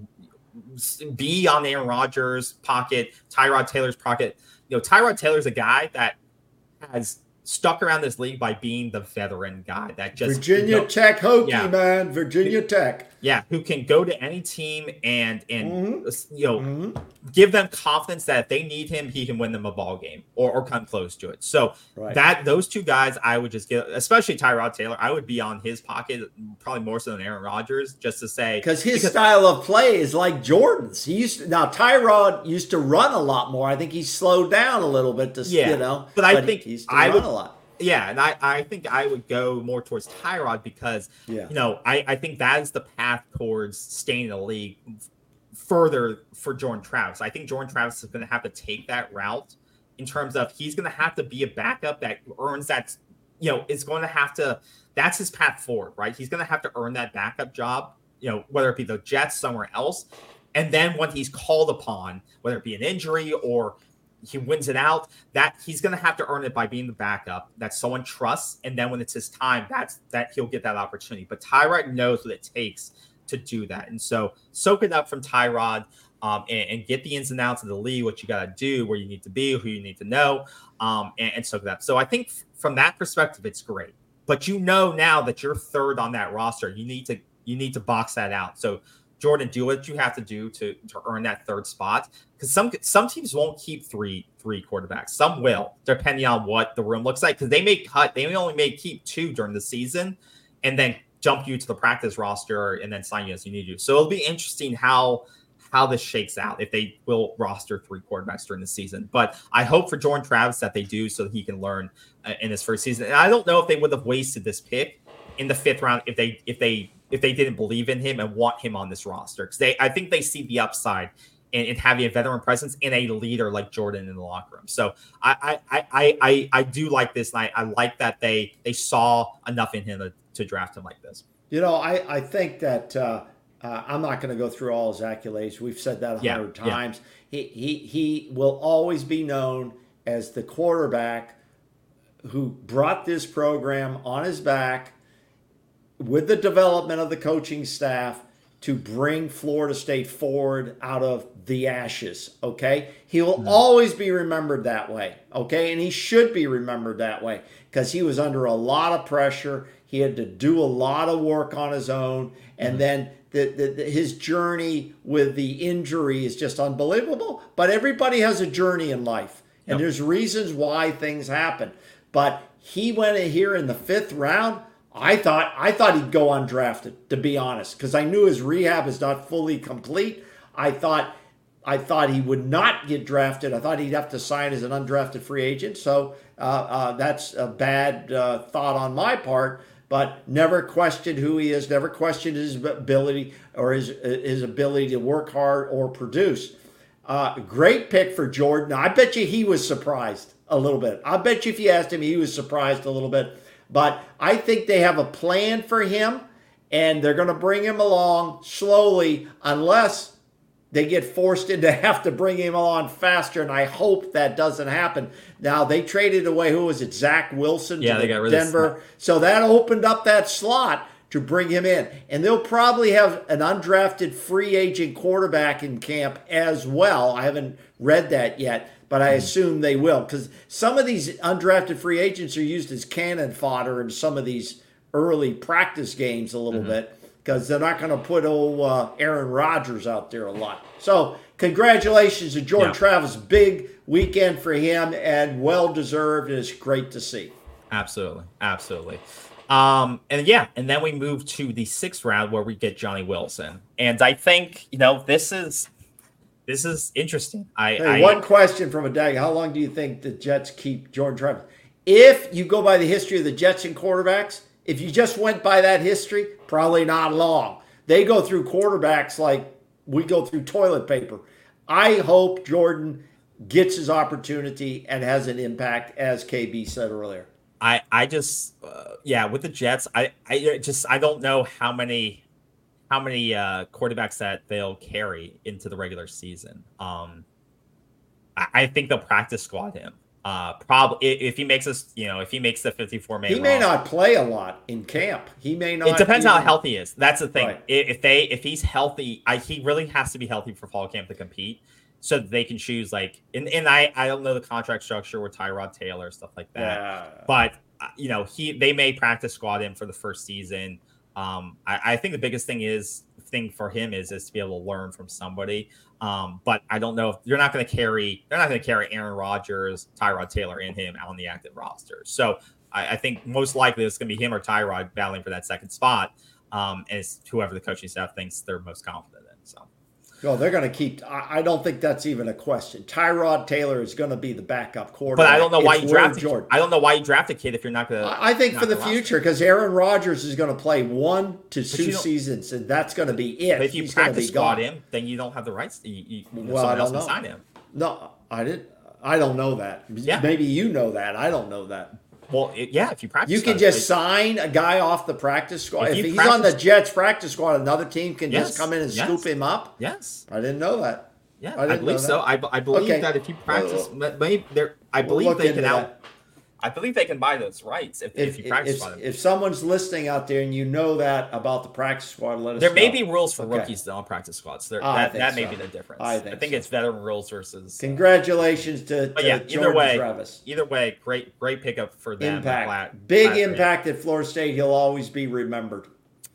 Be on Aaron Rodgers' pocket, Tyrod Taylor's pocket. You know, Tyrod Taylor's a guy that has stuck around this league by being the veteran guy that just Virginia you know, Tech Hokie, yeah. man. Virginia Tech. Yeah, who can go to any team and and mm-hmm. you know mm-hmm. give them confidence that if they need him, he can win them a ball game or, or come close to it. So right. that those two guys, I would just get, especially Tyrod Taylor, I would be on his pocket probably more so than Aaron Rodgers, just to say because his because, style of play is like Jordan's. He used to, now Tyrod used to run a lot more. I think he slowed down a little bit to yeah, you know, but, but I think he used to I run would, a lot. Yeah, and I, I think I would go more towards Tyrod because, yeah. you know, I, I think that is the path towards staying in the league further for Jordan Travis. I think Jordan Travis is going to have to take that route in terms of he's going to have to be a backup that earns that, you know, is going to have to, that's his path forward, right? He's going to have to earn that backup job, you know, whether it be the Jets, somewhere else. And then when he's called upon, whether it be an injury or he wins it out, that he's going to have to earn it by being the backup that someone trusts. And then when it's his time, that's that he'll get that opportunity. But Tyrod knows what it takes to do that. And so soak it up from Tyrod um, and, and get the ins and outs of the league, what you got to do, where you need to be, who you need to know, um, and, and soak it up. So I think from that perspective, it's great. But you know now that you're third on that roster, you need to you need to box that out. So Jordan, do what you have to do to, to earn that third spot. Because some some teams won't keep three three quarterbacks. Some will, depending on what the room looks like. Because they may cut, they may only may keep two during the season, and then jump you to the practice roster and then sign you as you need to. So it'll be interesting how how this shakes out if they will roster three quarterbacks during the season. But I hope for Jordan Travis that they do so that he can learn uh, in his first season. And I don't know if they would have wasted this pick in the fifth round if they if they if they didn't believe in him and want him on this roster, because they I think they see the upside in, in having a veteran presence and a leader like Jordan in the locker room. So I I I I, I do like this, and I, I like that they they saw enough in him to, to draft him like this. You know, I I think that uh, uh, I'm not going to go through all his accolades. We've said that a yeah, hundred times. Yeah. He he he will always be known as the quarterback who brought this program on his back, with the development of the coaching staff, to bring Florida State forward out of the ashes, okay? He will mm-hmm. always be remembered that way, okay? And he should be remembered that way because he was under a lot of pressure. He had to do a lot of work on his own. And mm-hmm. then the, the, the, his journey with the injury is just unbelievable. But everybody has a journey in life, and yep. there's reasons why things happen. But he went in here in the fifth round. I thought I thought he'd go undrafted, to be honest, because I knew his rehab is not fully complete. I thought I thought he would not get drafted. I thought he'd have to sign as an undrafted free agent. So uh, uh, that's a bad uh, thought on my part. But never questioned who he is. Never questioned his ability or his his ability to work hard or produce. Uh, great pick for Jordan. I bet you he was surprised a little bit. I bet you if you asked him, he was surprised a little bit. But I think they have a plan for him, and they're going to bring him along slowly unless they get forced into have to bring him along faster, and I hope that doesn't happen. Now, they traded away, who was it, Zach Wilson yeah, to they got rid Denver. Of so that opened up that slot to bring him in. And they'll probably have an undrafted free agent quarterback in camp as well. I haven't read that yet, but I assume they will, because some of these undrafted free agents are used as cannon fodder in some of these early practice games a little mm-hmm. bit, because they're not going to put old uh, Aaron Rodgers out there a lot. So congratulations to Jordan yeah. Travis. Big weekend for him and well-deserved, and it's great to see. Absolutely. Absolutely. Um, and yeah, and then we move to the sixth round where we get Johnny Wilson. And I think, you know, this is this is interesting. I, Hey, I one question from a dag. How long do you think the Jets keep Jordan Travis? If you go by the history of the Jets and quarterbacks, if you just went by that history, probably not long. They go through quarterbacks like we go through toilet paper. I hope Jordan gets his opportunity and has an impact, as K B said earlier. I, I just, uh, yeah, with the Jets, I, I just, I don't know how many, how many uh, quarterbacks that they'll carry into the regular season. Um, I, I think they'll practice squad him. Uh, probably if he makes us, you know, if he makes the fifty-four man, he may roster, not play a lot in camp. He may not. It depends even, how healthy he is. That's the thing. Right. If they, if he's healthy, I, he really has to be healthy for fall camp to compete, so that they can choose like. And, and I, I don't know the contract structure with Tyrod Taylor stuff like that, Yeah. but uh, you know, he they may practice squad him for the first season. Um, I, I think the biggest thing is thing for him is is to be able to learn from somebody. Um, but I don't know if you're not going to carry, they're not going to carry Aaron Rodgers, Tyrod Taylor in him on the active roster. So I, I think most likely it's going to be him or Tyrod battling for that second spot. Um, and it's whoever the coaching staff thinks they're most confident in. So, No, they're going to keep. I, I don't think that's even a question. Tyrod Taylor is going to be the backup quarterback. but I don't know why It's you Will drafted. Jordan. I don't know why you drafted kid if you're not going to. I I think for the future, because Aaron Rodgers is going to play one to you two don't- seasons, and that's going to be it. But if you He's gonna practice be squad gone. him, then you don't have the rights. To, you, you, you know, Well, I someone else don't can know. sign him. No, I didn't. I don't know that. Yeah. Maybe you know that. I don't know that. Well, it, yeah, if you practice, You can squad, just like- sign a guy off the practice squad. If If, you he's practice- on the Jets practice squad, another team can Yes, just come in and yes. scoop him up. Yes. I didn't know that. Yeah, I I, didn't believe know so. that. I, I believe Okay. that if you practice, Well, maybe there, I we'll believe look they into can out. that. I believe they can buy those rights if, if, If, you practice if, on them. if someone's listening out there and you know that about the practice squad, let us There know. may be rules for Okay. rookies though on practice squads. There, I that think that may so. be the difference. I think so. it's veteran rules versus. Congratulations to, But to yeah, either Jordan way, Travis. either way, great great pickup for them. Impact. Glad- Big glad for him. impact at Florida State. He'll always be remembered.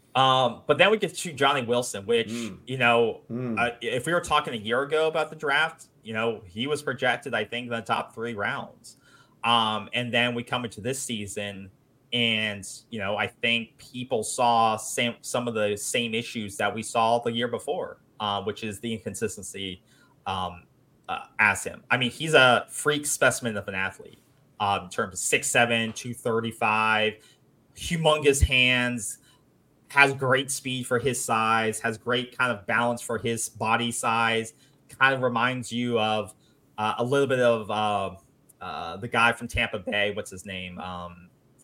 Um, but then we get to Johnny Wilson, which Mm. you know, Mm. uh, if we were talking a year ago about the draft, you know, he was projected, I think, in the top three rounds. Um, and then we come into this season, and you know, I think people saw same, some of the same issues that we saw the year before, uh, which is the inconsistency um, uh, as him. I mean, he's a freak specimen of an athlete uh, in terms of six seven, two thirty-five, humongous hands. Has great speed for his size, has great kind of balance for his body size, kind of reminds you of uh, a little bit of uh, uh, the guy from Tampa Bay. What's his name? Um,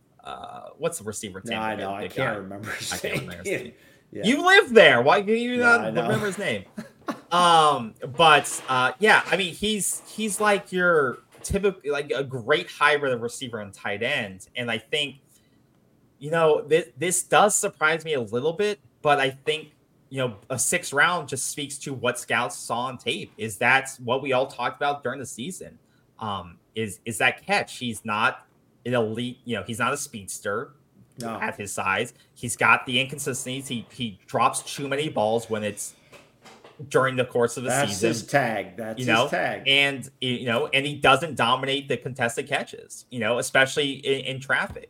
uh, what's the receiver? No, Tampa I Bay, know. the I big can't guy? remember his I can't name. remember his name. Yeah. You live there. Why can you Yeah, I not know. remember his name? um, but uh, yeah, I mean, he's he's like your typical, like a great hybrid of receiver and tight end, and I think. You know, this, this does surprise me a little bit, but I think, you know, a sixth round just speaks to what scouts saw on tape. Is that what we all talked about during the season? Um, is is that catch? He's not an elite, you know, he's not a speedster No. at his size. He's got the inconsistencies. He he drops too many balls when it's during the course of the That's season. his tag. That's You know, his tag. and you know, and he doesn't dominate the contested catches, you know, especially in, in traffic.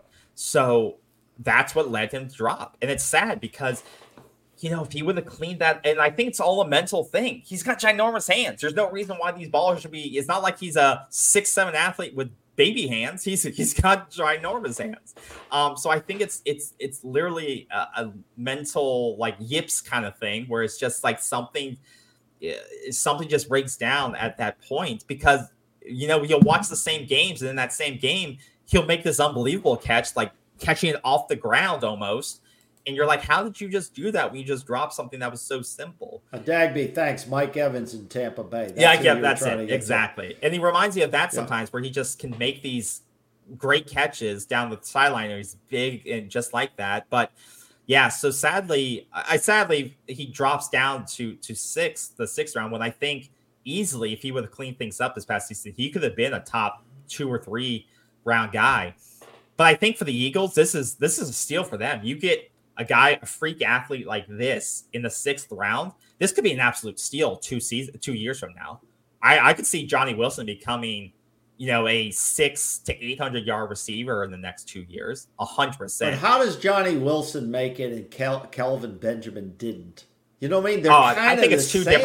So that's what led him to drop. And it's sad because, you know, if he would have cleaned that, and I think it's all a mental thing. He's got ginormous hands. There's no reason why these ballers should be. It's not like he's a six seven athlete with baby hands. He's he's got ginormous hands. Um, so I think it's it's it's literally a, a mental like yips kind of thing where it's just like something something just breaks down at that point because you know you'll watch the same games and in that same game he'll make this unbelievable catch like. Catching it off the ground almost. And you're like, how did you just do that when you just dropped something that was so simple? Uh, Dagby, thanks. Mike Evans in Tampa Bay. That's yeah, I who get you were that's trying to it. get to. Exactly. And he reminds me of that Yeah. sometimes where he just can make these great catches down the sideline. And he's big and just like that. But yeah, so sadly, I sadly he drops down to to six, the sixth round, when I think easily if he would have cleaned things up this past season, he could have been a top two or three round guy. But I think for the Eagles, this is this is a steal for them. You get a guy, a freak athlete like this in the sixth round. This could be an absolute steal two season, two years from now. I, I could see Johnny Wilson becoming, you know, a six to eight hundred yard receiver in the next two years, a hundred But percent. how does Johnny Wilson make it and Kel- Kelvin Benjamin didn't? You know what I mean? They're Oh, kind I of think the it's two same. different.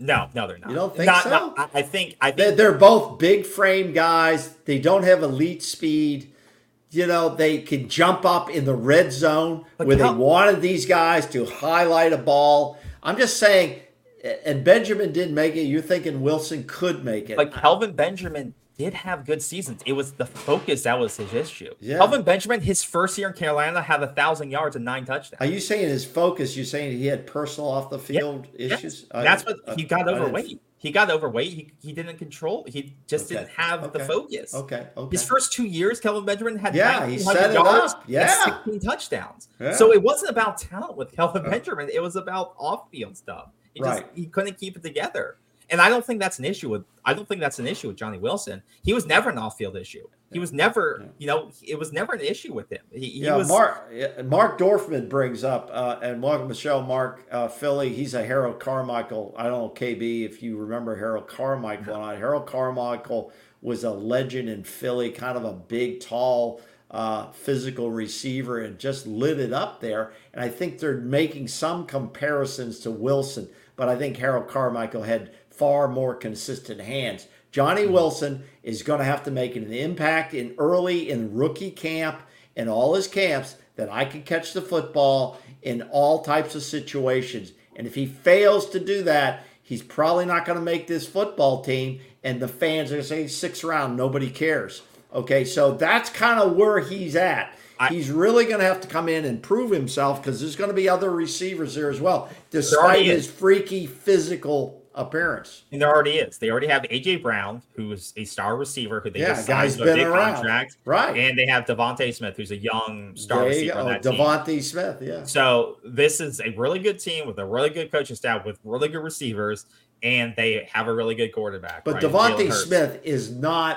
No, no, they're not. You don't think not, so? Not, I, I think I think they're, they're both big frame guys. They don't have elite speed. You know, they can jump up in the red zone but where Cal- they wanted these guys to highlight a ball. I'm just saying, and Benjamin didn't make it. You're thinking Wilson could make it. But Kelvin Benjamin did have good seasons. It was the focus that was his issue. Yeah. Kelvin Benjamin, his first year in Carolina, had a thousand yards and nine touchdowns. Are you saying his focus? You're saying he had personal off the field yeah. issues? Yes. That's what he got I, overweight. I He got overweight. He, he didn't control. He just okay. didn't have okay. the focus. Okay. Okay. His first two years, Kelvin Benjamin had yeah, he set it yards up. Yeah, and sixteen touchdowns. Yeah. So it wasn't about talent with Kelvin Benjamin. It was about off-field stuff. He just right. he couldn't keep it together. And I don't think that's an issue with I don't think that's an issue with Johnny Wilson. He was never an off-field issue. He was never, yeah. you know, it was never an issue with him. He, he yeah, was Mark Mark Dorfman brings up, uh, and welcome to the show, Mark uh, Philly. He's a Harold Carmichael. I don't know, K B, if you remember Harold Carmichael or not. Harold Carmichael was a legend in Philly, kind of a big, tall, uh, physical receiver, and just lit it up there. And I think they're making some comparisons to Wilson, but I think Harold Carmichael had far more consistent hands. Johnny Wilson is going to have to make an impact in early in rookie camp and all his camps that I can catch the football in all types of situations. And if he fails to do that, he's probably not going to make this football team. And the fans are going to say sixth round, nobody cares. Okay, so that's kind of where he's at. I, he's really going to have to come in and prove himself because there's going to be other receivers there as well, despite his freaky physical appearance. And there already is. They already have A J Brown, who is a star receiver who they yeah, just guy's signed a been big around. contract. Right. And they have Devontae Smith, who's a young star there receiver. Oh, on that Devontae team. Smith, yeah. So this is a really good team with a really good coaching staff with really good receivers, and they have a really good quarterback. But right? Devontae Smith is not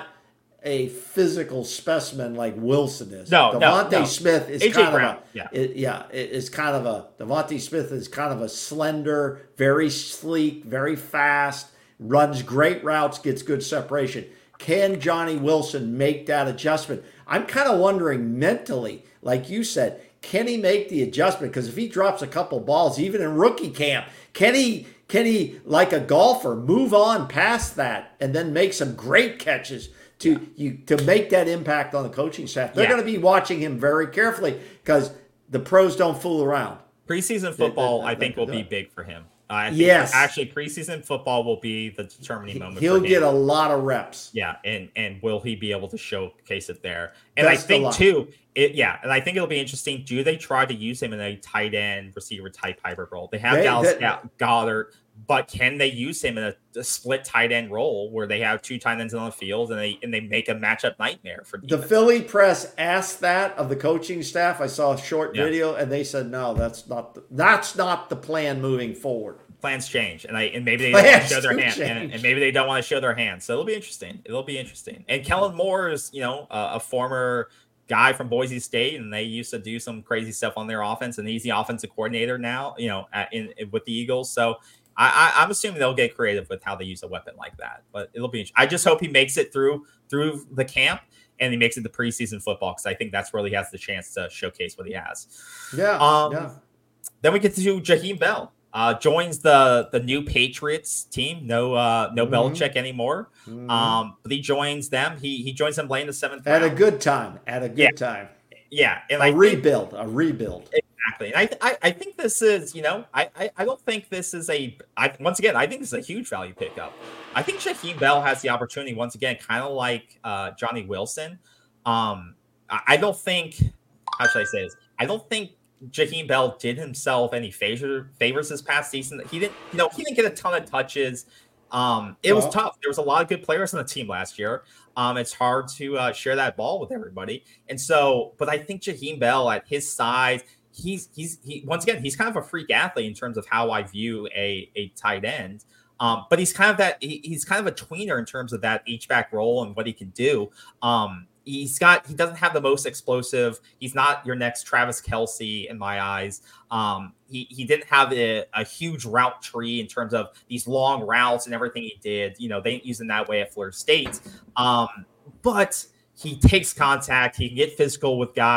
a physical specimen like Wilson is. No, Devontae no, no. Smith is A J kind Brown, of a yeah, it, yeah, is kind of a Devontae Smith is kind of a slender, very sleek, very fast, runs great routes, gets good separation. Can Johnny Wilson make that adjustment? I'm kind of wondering mentally, like you said, can he make the adjustment? Because if he drops a couple balls, even in rookie camp, can he? Can he, like a golfer, move on past that and then make some great catches to yeah. you to make that impact on the coaching staff? They're yeah. going to be watching him very carefully because the pros don't fool around. Preseason football, they, they, I think, will be big for him. I think yes. Actually, preseason football will be the determining moment. He'll for him. get a lot of reps. Yeah, and and will he be able to showcase it there? And Best I think too, it yeah, and I think it'll be interesting. Do they try to use him in a tight end receiver type hybrid role? They have they, Dallas that, Goddard, but can they use him in a, a split tight end role where they have two tight ends on the field and they and they make a matchup nightmare for defense? The Philly press asked that of the coaching staff. I saw a short yeah. video and they said no, that's not the, that's not the plan moving forward. Plans change, and I and maybe they don't want to show their hand, and, and maybe they don't want to show their hand. So it'll be interesting. It'll be interesting. And Kellen Moore is, you know, a, a former guy from Boise State, and they used to do some crazy stuff on their offense, and he's the offensive coordinator now, you know, at, in, in with the Eagles. So I, I, I'm assuming they'll get creative with how they use a weapon like that. But it'll be. I just hope he makes it through through the camp, and he makes it to preseason football because I think that's where he has the chance to showcase what he has. Yeah. Um, yeah. Then we get to Jaheim Bell. Uh, joins the the new Patriots team. No, uh, no mm-hmm. Belichick anymore. Mm-hmm. Um, but he joins them. He he joins them late in the seventh at round. a good time. At a good yeah. time. Yeah, and a I rebuild. Think, a rebuild. Exactly. And I, I I think this is, you know, I, I I don't think this is a. I once again I think this is a huge value pickup. I think Jaheim Bell has the opportunity once again, kind of like uh, Johnny Wilson. Um, I, I don't think. How should I say this? I don't think Jaheim Bell did himself any favor, favors this past season. He didn't, you know, he didn't get a ton of touches. Um, it was tough. There was a lot of good players on the team last year. Um, it's hard to uh, share that ball with everybody. And so, but I think Jaheim Bell at his size, he's he's he once again he's kind of a freak athlete in terms of how I view a a tight end. Um, but he's kind of that he, he's kind of a tweener in terms of that H-back role and what he can do. Um, He's got, he doesn't have the most explosive. He's not your next Travis Kelce in my eyes. Um, he, he didn't have a, a huge route tree in terms of these long routes and everything he did. You know, they didn't use him that way at Florida State. Um, but he takes contact. He can get physical with guys.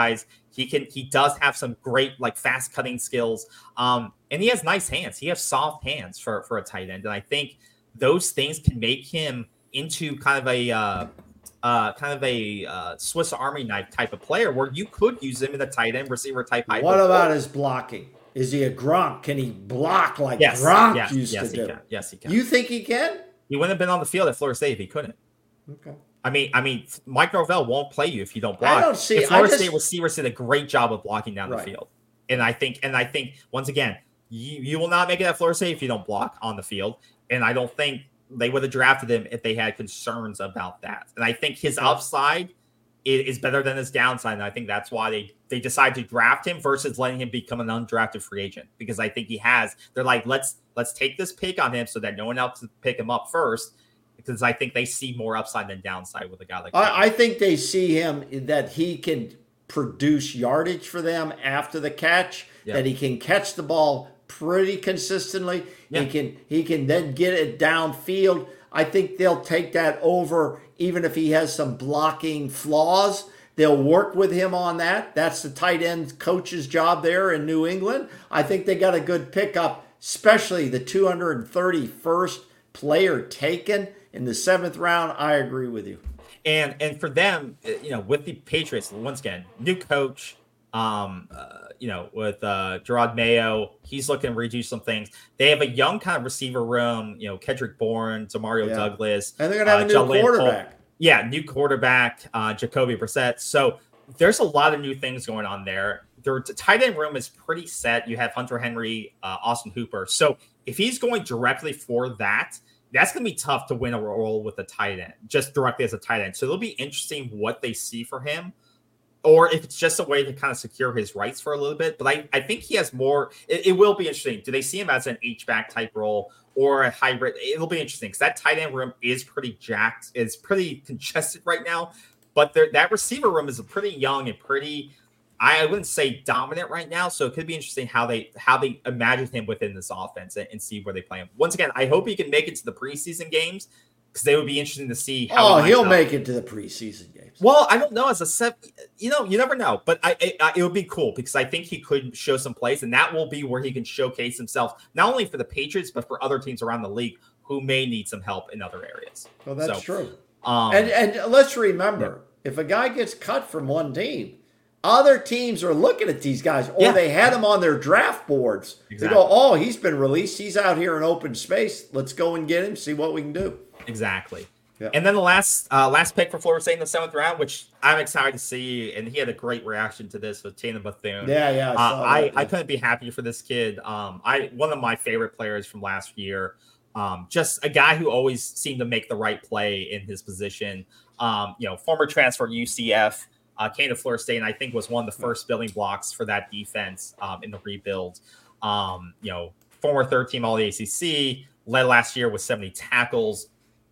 He can. He does have some great like fast cutting skills, um, and he has nice hands. He has soft hands for for a tight end, and I think those things can make him into kind of a uh, uh, kind of a uh, Swiss Army knife type of player, where you could use him in a tight end receiver type. What about his blocking? Is he a Gronk? Can he block like yes, Gronk yes, used yes, to he do? Can. Yes, he can. You think he can? He wouldn't have been on the field at Florida State if he couldn't. Okay. I mean, I mean, Mike Norvell won't play you if you don't block. I don't see. The Florida I just, State receivers did a great job of blocking down right. the field, and I think, and I think once again, you you will not make it at Florida State if you don't block on the field, and I don't think they would have drafted him if they had concerns about that. And I think his upside is, is better than his downside, and I think that's why they they decided to draft him versus letting him become an undrafted free agent, because I think he has. They're like, let's let's take this pick on him so that no one else can pick him up first. Because I think they see more upside than downside with a guy like that. I, I think they see him that he can produce yardage for them after the catch, yeah. that he can catch the ball pretty consistently. Yeah. He can he can then get it downfield. I think they'll take that over, even if he has some blocking flaws. They'll work with him on that. That's the tight end coach's job there in New England. I think they got a good pickup, especially the two hundred thirty-first player taken in the seventh round. I agree with you. And and for them, you know, with the Patriots, once again, new coach, um, uh, you know, with uh, Gerard Mayo, he's looking to redo some things. They have a young kind of receiver room, you know, Kendrick Bourne, Demario yeah. Douglas. And they're going to have uh, a new Jalen quarterback. Cole. Yeah, new quarterback, uh, Jacoby Brissett. So there's a lot of new things going on there. Their tight end room is pretty set. You have Hunter Henry, uh, Austin Hooper. So if he's going directly for that, that's going to be tough to win a role with a tight end, just directly as a tight end. So it'll be interesting what they see for him, or if it's just a way to kind of secure his rights for a little bit. But I, I think he has more. It, it will be interesting. Do they see him as an H-back type role or a hybrid? It'll be interesting because that tight end room is pretty jacked. It's pretty congested right now. But that receiver room is pretty young and pretty, I wouldn't say dominant right now. So it could be interesting how they how they imagine him within this offense and, and see where they play him. Once again, I hope he can make it to the preseason games because they would be interesting to see how. Oh, he he'll make it to the preseason games. Well, I don't know. As a set, you know, you never know. But I, I, it would be cool because I think he could show some plays, and that will be where he can showcase himself not only for the Patriots but for other teams around the league who may need some help in other areas. Well, that's so, true. Um, and and let's remember, yeah. if a guy gets cut from one team, other teams are looking at these guys, or yeah. they had him on their draft boards. Exactly. They go, oh, he's been released. He's out here in open space. Let's go and get him, see what we can do. Exactly. Yeah. And then the last uh, last pick for Florida State in the seventh round, which I'm excited to see, and he had a great reaction to this with Tatum Bethune. Yeah, yeah. I, uh, I, yeah. I couldn't be happier for this kid. Um, I one of my favorite players from last year. Um, just a guy who always seemed to make the right play in his position. Um, you know, former transfer at U C F. Uh, came to Florida State, and I think was one of the first building blocks for that defense um, in the rebuild. Um, you know, former third team All the A C C, led last year with seventy tackles.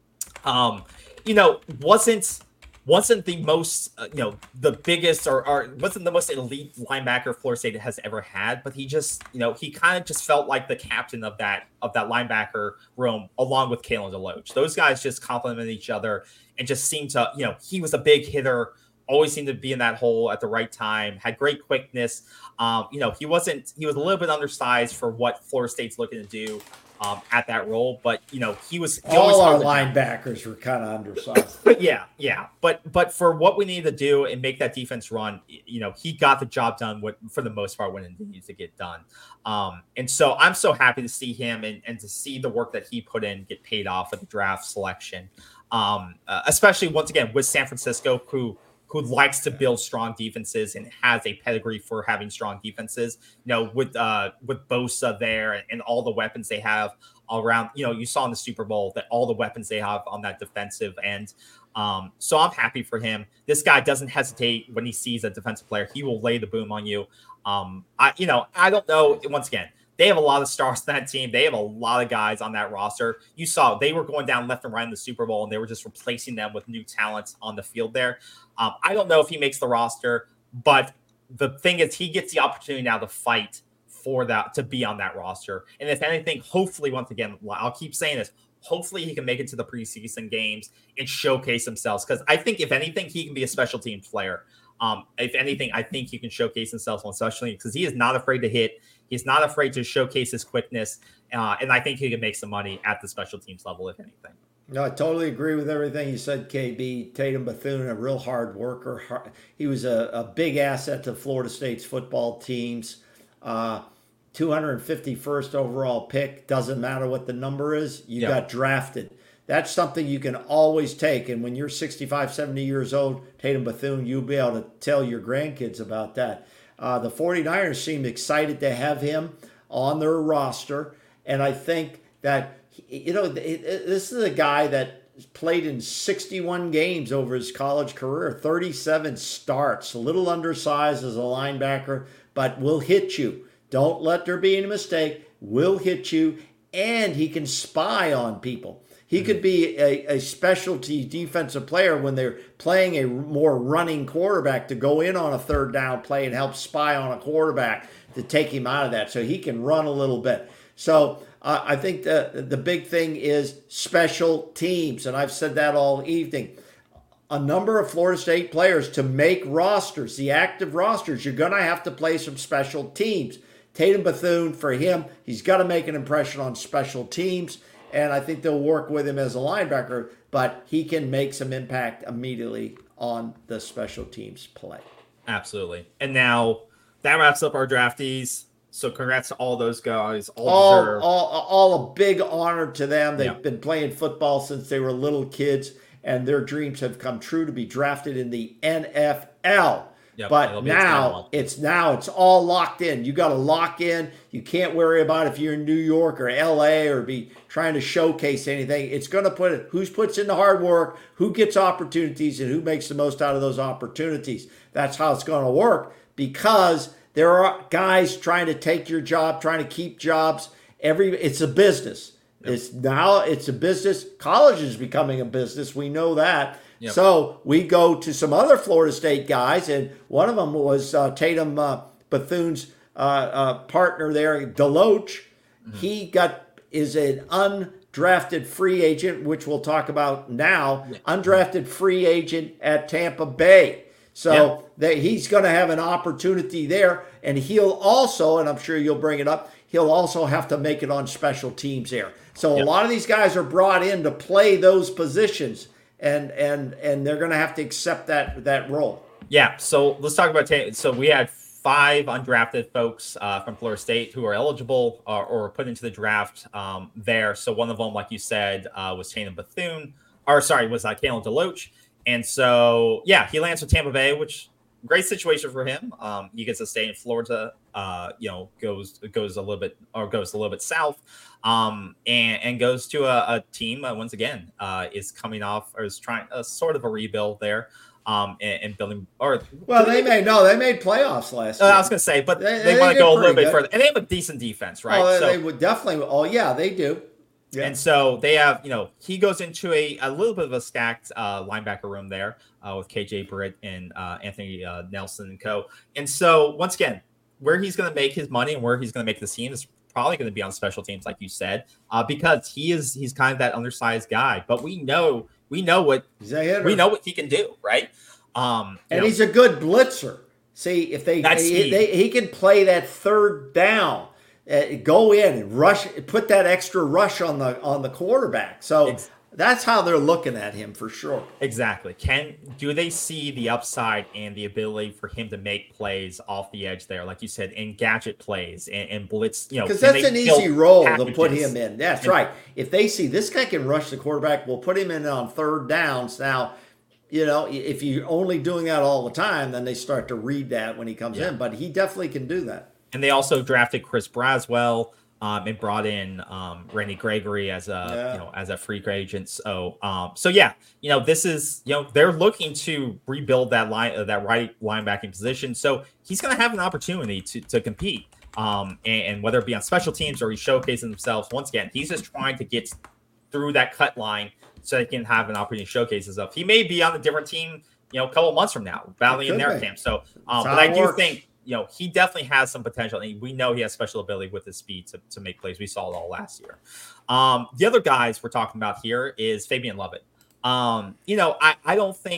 Um, you know, wasn't wasn't the most, uh, you know, the biggest or, or wasn't the most elite linebacker Florida State has ever had, but he just, you know, he kind of just felt like the captain of that of that linebacker room, along with Kalen DeLoach. Those guys just complemented each other and just seemed to, you know, he was a big hitter. Always seemed to be in that hole at the right time, had great quickness. Um, you know, he wasn't, he was a little bit undersized for what Florida State's looking to do um, at that role, but, you know, he was. He All our linebackers were kind of undersized. yeah, yeah. But but for what we need to do and make that defense run, you know, he got the job done with, for the most part when it needs to get done. Um, and so I'm so happy to see him and, and to see the work that he put in get paid off at the draft selection, um, uh, especially once again with San Francisco, who, who likes to build strong defenses and has a pedigree for having strong defenses, you know, with uh, with Bosa there and, and all the weapons they have all around. You know, you saw in the Super Bowl that all the weapons they have on that defensive end. Um, so I'm happy for him. This guy doesn't hesitate when he sees a defensive player. He will lay the boom on you. Um, I, you know, I don't know. Once again, they have a lot of stars on that team. They have a lot of guys on that roster. You saw they were going down left and right in the Super Bowl, and they were just replacing them with new talent on the field there. Um, I don't know if he makes the roster, but the thing is he gets the opportunity now to fight for that, to be on that roster. And if anything, hopefully, once again, I'll keep saying this, hopefully he can make it to the preseason games and showcase himself. Because I think if anything, he can be a special teams player. Um, if anything, I think he can showcase himself on special teams because he is not afraid to hit. He's not afraid to showcase his quickness. Uh, and I think he can make some money at the special teams level, if anything. No, I totally agree with everything you said, K B. Tatum Bethune, a real hard worker. He was a, a big asset to Florida State's football teams. Uh, two hundred fifty-first overall pick. Doesn't matter what the number is. You yep. got drafted. That's something you can always take. And when you're sixty-five, seventy years old, Tatum Bethune, you'll be able to tell your grandkids about that. Uh, the 49ers seem excited to have him on their roster. And I think that, you know, this is a guy that played in sixty-one games over his college career, thirty-seven starts, a little undersized as a linebacker, but will hit you. Don't let there be any mistake. Will hit you, and he can spy on people. He could be a, a specialty defensive player when they're playing a more running quarterback to go in on a third down play and help spy on a quarterback to take him out of that. So he can run a little bit. So uh, I think the, the big thing is special teams, and I've said that all evening. A number of Florida State players to make rosters, the active rosters, you're going to have to play some special teams. Tatum Bethune, for him, he's got to make an impression on special teams. And I think they'll work with him as a linebacker, but he can make some impact immediately on the special teams play. Absolutely. And now that wraps up our draftees. So congrats to all those guys. All all, all, all a big honor to them. They've yeah. been playing football since they were little kids, and their dreams have come true to be drafted in the N F L. Yep, but now it's now it's all locked in. You got to lock in. You can't worry about if you're in New York or L A or be trying to showcase anything. It's going to put it, who's puts in the hard work, who gets opportunities, and who makes the most out of those opportunities. That's how it's going to work, because there are guys trying to take your job, trying to keep jobs. Every it's a business. Yep. It's now it's a business. College is becoming a business. We know that. Yep. So we go to some other Florida State guys, and one of them was uh, Tatum uh, Bethune's uh, uh, partner there, Deloach. Mm-hmm. He got is an undrafted free agent, which we'll talk about now. Yeah. Undrafted free agent at Tampa Bay. So yep. they, he's going to have an opportunity there, and he'll also, and I'm sure you'll bring it up, he'll also have to make it on special teams there. So yep. a lot of these guys are brought in to play those positions. And and and they're going to have to accept that that role. Yeah. So let's talk about Tatum. So we had five undrafted folks uh, from Florida State who are eligible or, or put into the draft um, there. So one of them, like you said, uh, was Tatum Bethune, or sorry, was uh, Kalen Deloach. And so yeah, he lands with Tampa Bay, which great situation for him. Um, he gets to stay in Florida. Uh, you know, goes goes a little bit or goes a little bit south. Um, and, and goes to a, a team uh, once again uh, is coming off or is trying a sort of a rebuild there, um, and, and building. Or well, they made no, they made playoffs last uh, year. I was going to say, but they, they, they want to go a little bit good. further, and they have a decent defense, right? Oh, so, they would definitely. Oh, yeah, they do. Yeah. And so they have, you know, he goes into a, a little bit of a stacked uh, linebacker room there uh, with K J Britt and uh, Anthony uh, Nelson and co. And so once again, where he's going to make his money and where he's going to make the team is probably going to be on special teams, like you said, uh, because he is he's kind of that undersized guy. But we know we know what we know what he can do, right? Um, and know, he's a good blitzer. See, if they, they, they he can play that third down. Uh, go in and rush, put that extra rush on the on the quarterback. So exactly. That's how they're looking at him for sure. Exactly. Can do they see the upside and the ability for him to make plays off the edge there, like you said, in gadget plays and, and blitz? You know, because that's an easy role packages. to put him in. That's and, right. If they see this guy can rush the quarterback, we'll put him in on third downs. Now, you know, if you're only doing that all the time, then they start to read that when he comes yeah. in. But he definitely can do that. And they also drafted Chris Braswell um, and brought in um, Randy Gregory as a yeah. you know as a free agent. So um, so yeah, you know this is you know they're looking to rebuild that line uh, that right linebacking position. So he's going to have an opportunity to to compete. Um, and, and whether it be on special teams or he's showcasing himself, once again, he's just trying to get through that cut line so he can have an opportunity to showcase himself. He may be on a different team, you know, a couple months from now, battling in their be. camp. So, um, but I do works. think. You know, he definitely has some potential. And we know he has special ability with his speed to, to make plays. We saw it all last year. Um, the other guys we're talking about here is Fabian Lovett. Um, you know, I, I don't think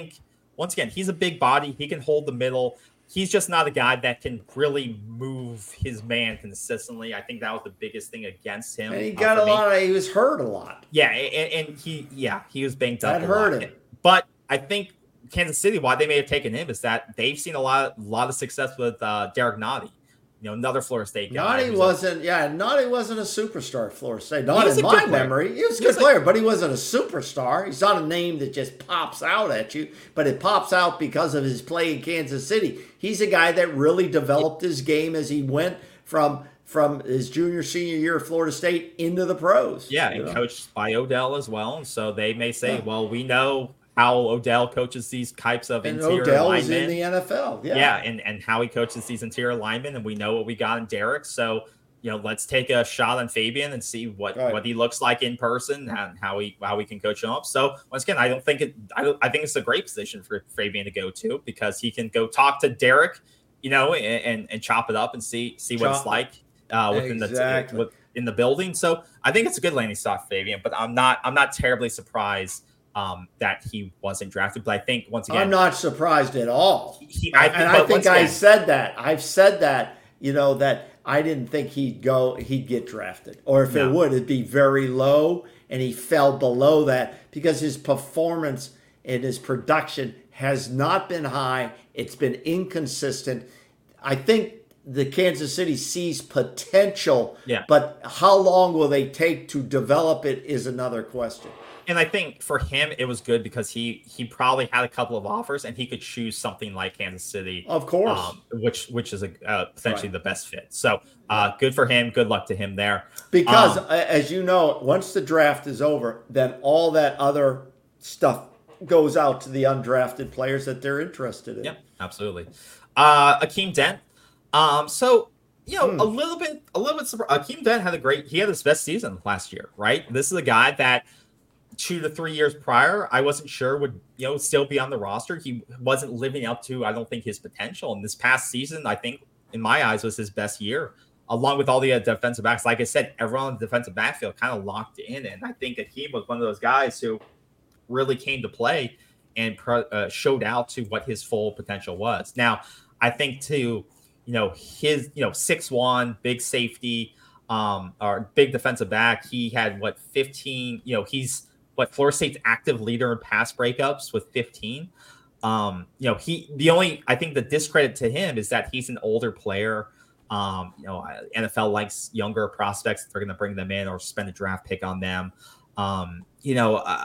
once again, he's a big body. He can hold the middle. He's just not a guy that can really move his man consistently. I think that was the biggest thing against him. And he got uh, a lot of, he was hurt a lot. Yeah, and, and he, yeah, he was banged up. That hurt him. But I think Kansas City, why they may have taken him is that they've seen a lot, a lot of success with uh, Derek Nottie. You know, another Florida State guy. Nottie wasn't, a, yeah, Nottie wasn't a superstar at Florida State. Not in my memory. He was a good he was player, like, but he wasn't a superstar. He's not a name that just pops out at you, but it pops out because of his play in Kansas City. He's a guy that really developed his game as he went from from his junior, senior year at Florida State into the pros. Yeah, and know? coached by Odell as well. And so they may say, yeah. well, we know how Odell coaches these types of and interior Odell linemen. is in the N F L. Yeah. Yeah, and, and how he coaches these interior linemen, and we know what we got in Derek. So, you know, let's take a shot on Fabian and see what, right. what he looks like in person and how we how we can coach him up. So once again, I don't think it I don't I think it's a great position for Fabian to go to because he can go talk to Derek, you know, and and, and chop it up and see see what chop. it's like uh, within exactly. the with, in the building. So I think it's a good landing spot for Fabian, but I'm not I'm not terribly surprised Um, that he wasn't drafted, but I think once again, I'm not surprised at all. He, I think, and I think I again, said that. I've said that. You know that I didn't think he'd go. He'd get drafted, or if no. it would, it'd be very low, and he fell below that because his performance and his production has not been high. It's been inconsistent. I think the Kansas City sees potential, yeah. but how long will they take to develop it is another question. And I think for him, it was good because he he probably had a couple of offers and he could choose something like Kansas City, of course, um, which which is a uh, potentially right. the best fit. So uh, good for him. Good luck to him there. Because um, as you know, once the draft is over, then all that other stuff goes out to the undrafted players that they're interested in. Yeah, absolutely. Uh, Akeem Dent. Um, so. You know, hmm. a little bit, a little bit. Akeem Dent had a great. He had his best season last year, right? This is a guy that. Two to three years prior, I wasn't sure would you know still be on the roster. He wasn't living up to, I don't think, his potential. And this past season, I think, in my eyes, was his best year, along with all the uh, defensive backs. Like I said, everyone on the defensive backfield kind of locked in, and I think Akeem was one of those guys who really came to play and uh, showed out to what his full potential was. Now, I think too, you know, his you know six one, big safety, um, or big defensive back. He had what fifteen. You know, he's What Florida State's active leader in pass breakups with fifteen. Um, you know, he the only I think the discredit to him is that he's an older player. Um, you know, N F L likes younger prospects. They're going to bring them in or spend a draft pick on them. Um, you know, uh,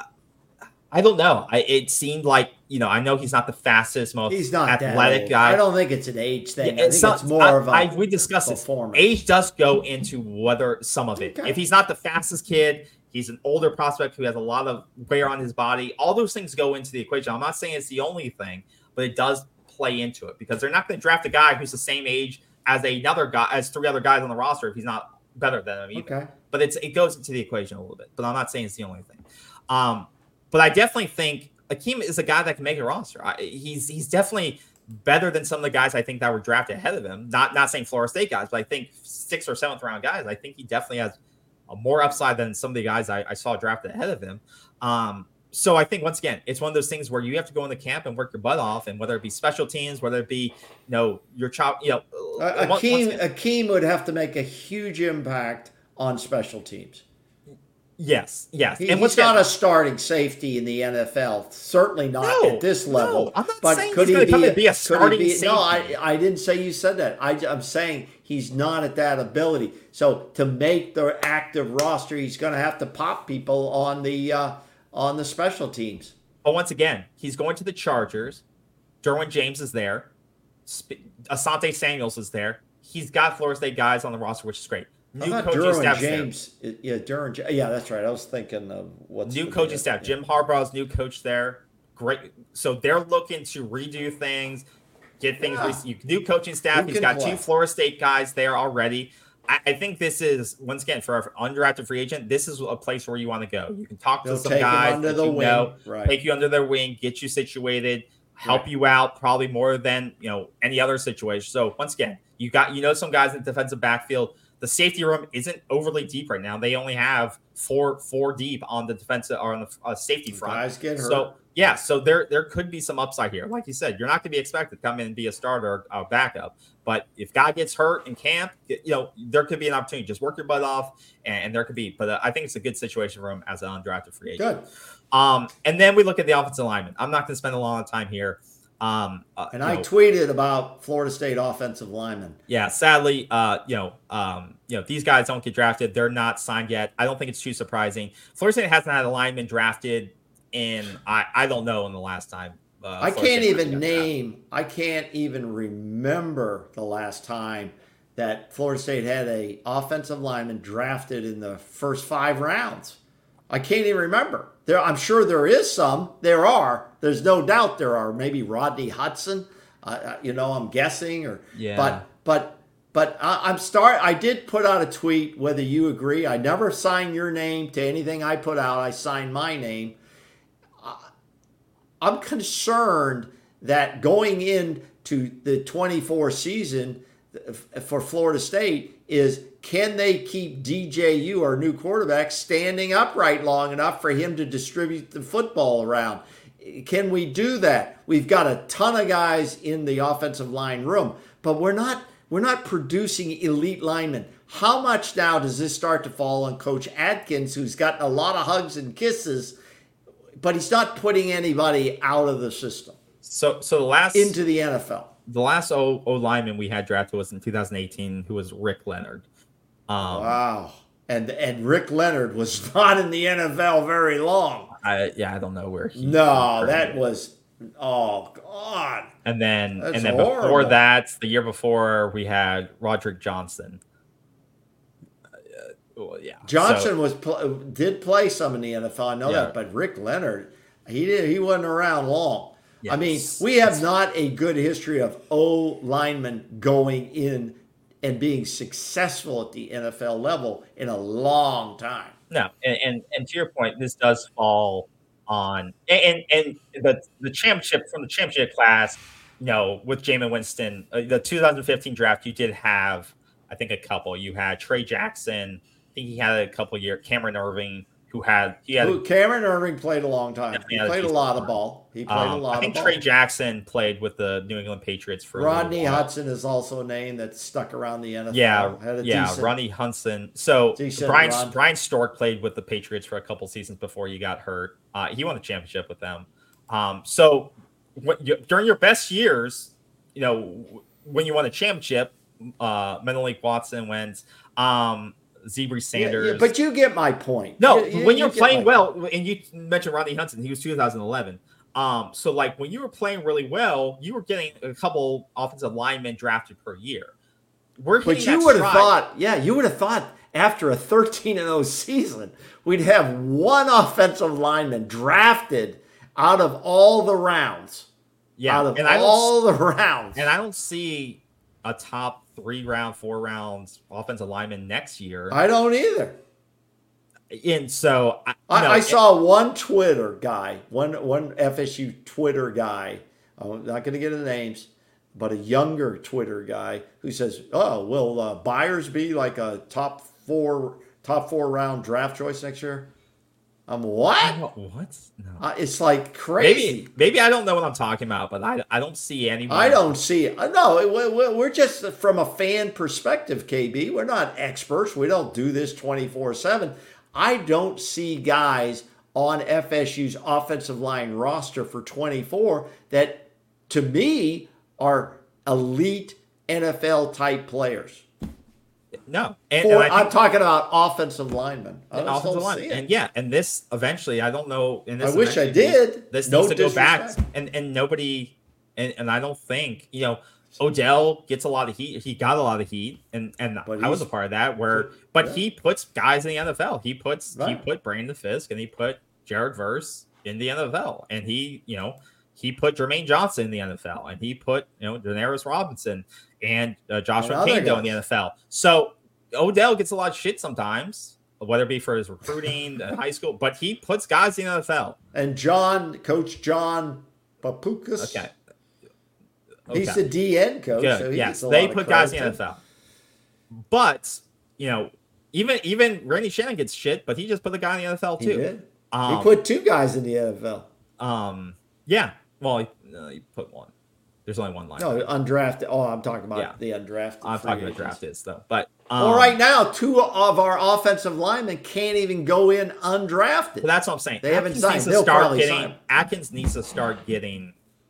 I don't know. I, it seemed like you know I know he's not the fastest, most he's not athletic guy. I don't think it's an age thing. Yeah, I think not, it's more I, of a I, we discussed this. Age does go into whether some of it. Okay. If he's not the fastest kid. He's an older prospect who has a lot of wear on his body. All those things go into the equation. I'm not saying it's the only thing, but it does play into it because they're not going to draft a guy who's the same age as another guy, as three other guys on the roster if he's not better than him either. Okay. But it's it goes into the equation a little bit. But I'm not saying it's the only thing. Um, but I definitely think Akeem is a guy that can make a roster. I, he's he's definitely better than some of the guys I think that were drafted ahead of him. Not not saying Florida State guys, but I think sixth or seventh round guys. I think he definitely has a more upside than some of the guys I, I saw drafted ahead of him. Um, so I think once again, it's one of those things where you have to go in the camp and work your butt off, and whether it be special teams, whether it be, you know, your chop, you know, uh, Akeem, Akeem would have to make a huge impact on special teams. Yes, yes. He, and he's not a starting safety in the N F L. Certainly not no, at this level. No, I'm not but saying could he's he going be to be a starting be, safety. No, I, I didn't say you said that. I, I'm saying he's not at that ability. So to make the active roster, he's going to have to pop people on the uh, on the special teams. But once again, he's going to the Chargers. Derwin James is there. Asante Samuels is there. He's got Florida State guys on the roster, which is great. New coaching staff. James, there. yeah, Derwin, yeah, that's right. I was thinking of what's new coaching staff. Yeah. Jim Harbaugh's new coach there. Great. So they're looking to redo things, get things. Yeah. New coaching staff. Who He's got play? two Florida State guys there already. I, I think this is once again for an undrafted free agent. This is a place where you want to go. You can talk to They'll some take guys under that the you wing. know, right. take you under their wing, get you situated, help right. you out, probably more than you know any other situation. So once again, you got you know some guys in the defensive backfield. The safety room isn't overly deep right now. They only have four four deep on the defensive or on the uh, safety front. Guys get hurt. So yeah, so there there could be some upside here. Like you said, you're not going to be expected to come in and be a starter or a backup. But if guy gets hurt in camp, you know, there could be an opportunity. Just work your butt off, and, and there could be. But uh, I think it's a good situation for him as an undrafted free agent. Good. Um, and then we look at the offensive lineman. I'm not going to spend a lot of time here. Um, uh, and I know, tweeted about Florida State offensive linemen. Yeah, sadly, uh, you know, um, you know, these guys don't get drafted. They're not signed yet. I don't think it's too surprising. Florida State hasn't had a lineman drafted in I, I don't know in the last time. Uh, I Florida can't State even name. I can't even remember the last time that Florida State had a offensive lineman drafted in the first five rounds. I can't even remember. There, I'm sure there is some. There are. There's no doubt there are. Maybe Rodney Hudson. Uh, you know, I'm guessing. Or yeah. But but but I, I'm start. I did put out a tweet. Whether you agree, I never sign your name to anything I put out. I sign my name. I'm concerned that going into the twenty-four season for Florida State is, can they keep D J U, our new quarterback, standing upright long enough for him to distribute the football around? Can we do that? We've got a ton of guys in the offensive line room, but we're not we're not producing elite linemen. How much now does this start to fall on Coach Atkins, who's gotten a lot of hugs and kisses, but he's not putting anybody out of the system? So, so the last into the N F L. The last O, o lineman we had drafted was in two thousand eighteen, who was Rick Leonard. Um, wow, and and Rick Leonard was not in the N F L very long. I, yeah, I don't know where he. No, that was oh god. And then That's and then horrible. before that, the year before, we had Roderick Johnson. Well, yeah, Johnson so, was pl- did play some in the N F L. I know yeah. that, but Rick Leonard, he did he wasn't around long. Yes. I mean, we have not a good history of O linemen going in and being successful at the N F L level in a long time. No, and and, and to your point, this does fall on and and the the championship from the championship class. You know, with Jameis Winston, uh, the two thousand fifteen draft, you did have, I think, a couple. You had Trey Jackson. I think he had a couple years. Cameron Irving, who had he had Ooh, Cameron Irving played a long time. He played a lot of ball. He played um, a lot. I think of ball. Trey Jackson played with the New England Patriots for Rodney Hudson is also a name that stuck around the N F L. Yeah, Had a yeah, decent, Rodney Hudson. So decent Brian run. Brian Stork played with the Patriots for a couple seasons before he got hurt. Uh, he won a championship with them. Um, so when you, during your best years, you know, when you won a championship, uh, Menelik Watson wins. Um, Zebra Sanders. Yeah, yeah, but you get my point. No, you, you, when you're you playing well, and you mentioned Rodney Hudson, he was two thousand eleven. Um, so like when you were playing really well, you were getting a couple offensive linemen drafted per year. We're but you would have thought, yeah, you would have thought after a thirteen and oh season, we'd have one offensive lineman drafted out of all the rounds. Yeah, out of and all the rounds. And I don't see a top three round, four rounds offensive lineman next year. I don't either. And so I, I, no, I saw one Twitter guy, one one F S U Twitter guy. I'm not going to get the names, but a younger Twitter guy who says, "Oh, will uh, Byers be like a top four top four round draft choice next year?" I'm what? What? No. Uh, it's like crazy. Maybe, maybe I don't know what I'm talking about, but I, I don't see anyone. I don't see it. No, we're just from a fan perspective, K B. We're not experts. We don't do this twenty-four seven. I don't see guys on F S U's offensive line roster for twenty-four that, to me, are elite N F L type players. No, and, For, and I I'm talking about offensive linemen. I just offensive don't line. see it. And yeah, and this eventually, I don't know. And this I wish I eventually did. This No needs to go back, disrespect. and and nobody, and, and I don't think you know. Odell gets a lot of heat. He got a lot of heat, and and But I was a he's- part of that. Where, but yeah. he puts guys in the N F L. He puts he Right. put Brandon Fisk and he put Jared Verse in the N F L, and he you know he put Jermaine Johnson in the N F L, and he put you know Daenerys Robinson and uh, Joshua And other Kando in the guys. N F L. So Odell gets a lot of shit sometimes, whether it be for his recruiting in high school, but he puts guys in the N F L. And John, Coach John Papukas. Okay. He's Okay. the D N coach. Good. So he Yes, gets a they lot of put guys in credit the N F L. But you know, even even Randy Shannon gets shit, but he just put the guy in the N F L He too. did. Um, he put two guys in the N F L. um, yeah. Well, he, uh, he put one. There's only one line. No, undrafted. Oh, I'm talking about Yeah. the undrafted. I'm free talking agents. about drafted though. But um, well, right now, two of our offensive linemen can't even go in undrafted. But that's what I'm saying. They haven't Atkins signed. needs to They'll start probably getting, sign. Atkins needs to start getting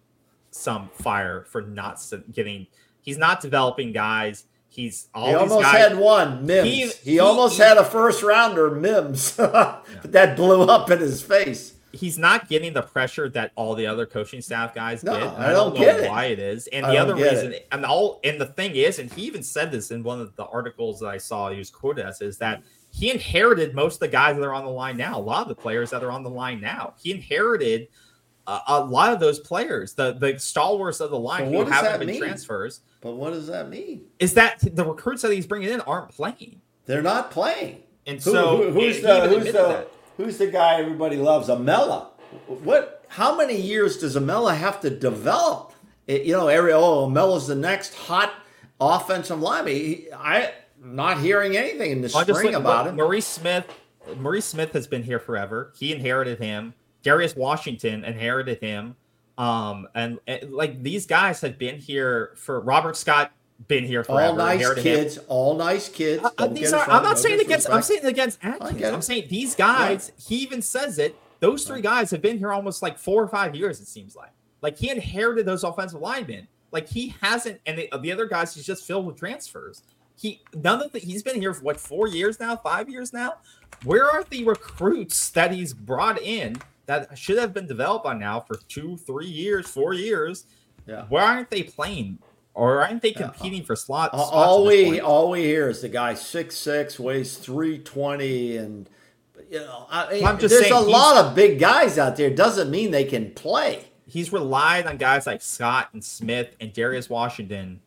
some fire for not s- getting. He's not developing guys. He's all He these almost guys. had one, Mims. He- He, he- almost he- had a first rounder, Mims. But that blew up in his face. He's not getting the pressure that all the other coaching staff guys No, get. And I don't know get it. why it is. And I the don't other get reason, it. and all, and the thing is, and he even said this in one of the articles that I saw he was quoted as, is that he inherited most of the guys that are on the line now. A lot of the players that are on the line now, he inherited uh, a lot of those players, the the stalwarts of the line So who what does haven't that been mean? transfers. But what does that mean? Is that the recruits that he's bringing in aren't playing, They're not playing. and Who- so who- who's he the even who's admitted the that. who's the guy everybody loves? Amela. What? How many years does Amela have to develop? It- you know, every oh, Amela's the next hot offensive lineman. He- I not hearing anything in the I'm just spring looking- about look, him. Maurice Smith. Maurice Smith has been here forever. He inherited him. Darius Washington inherited him. Um, and, and like these guys have been here for Robert Scott. Been here forever. All nice inherited him. kids. All nice kids. Uh, Don't these get us are, wrong, I'm not no saying against. I'm disrespect. saying against I Atkins. get I'm it. saying these guys. He even says it. Those three guys have been here almost like four or five years. It seems like. Like he inherited those offensive linemen. Like he hasn't, and the, the other guys he's just filled with transfers. He none of the. He's been here for what four years now, five years now. Where are the recruits that he's brought in that should have been developed by now for two, three years, four years? Yeah. Why aren't they playing? Or aren't they competing for slots? All- spots All at this we point? all we hear is the guy six six, weighs three twenty, and you know, I mean, I'm just there's saying a he's- lot of big guys out there. Doesn't mean they can play. He's relied on guys like Scott and Smith and Darius Washington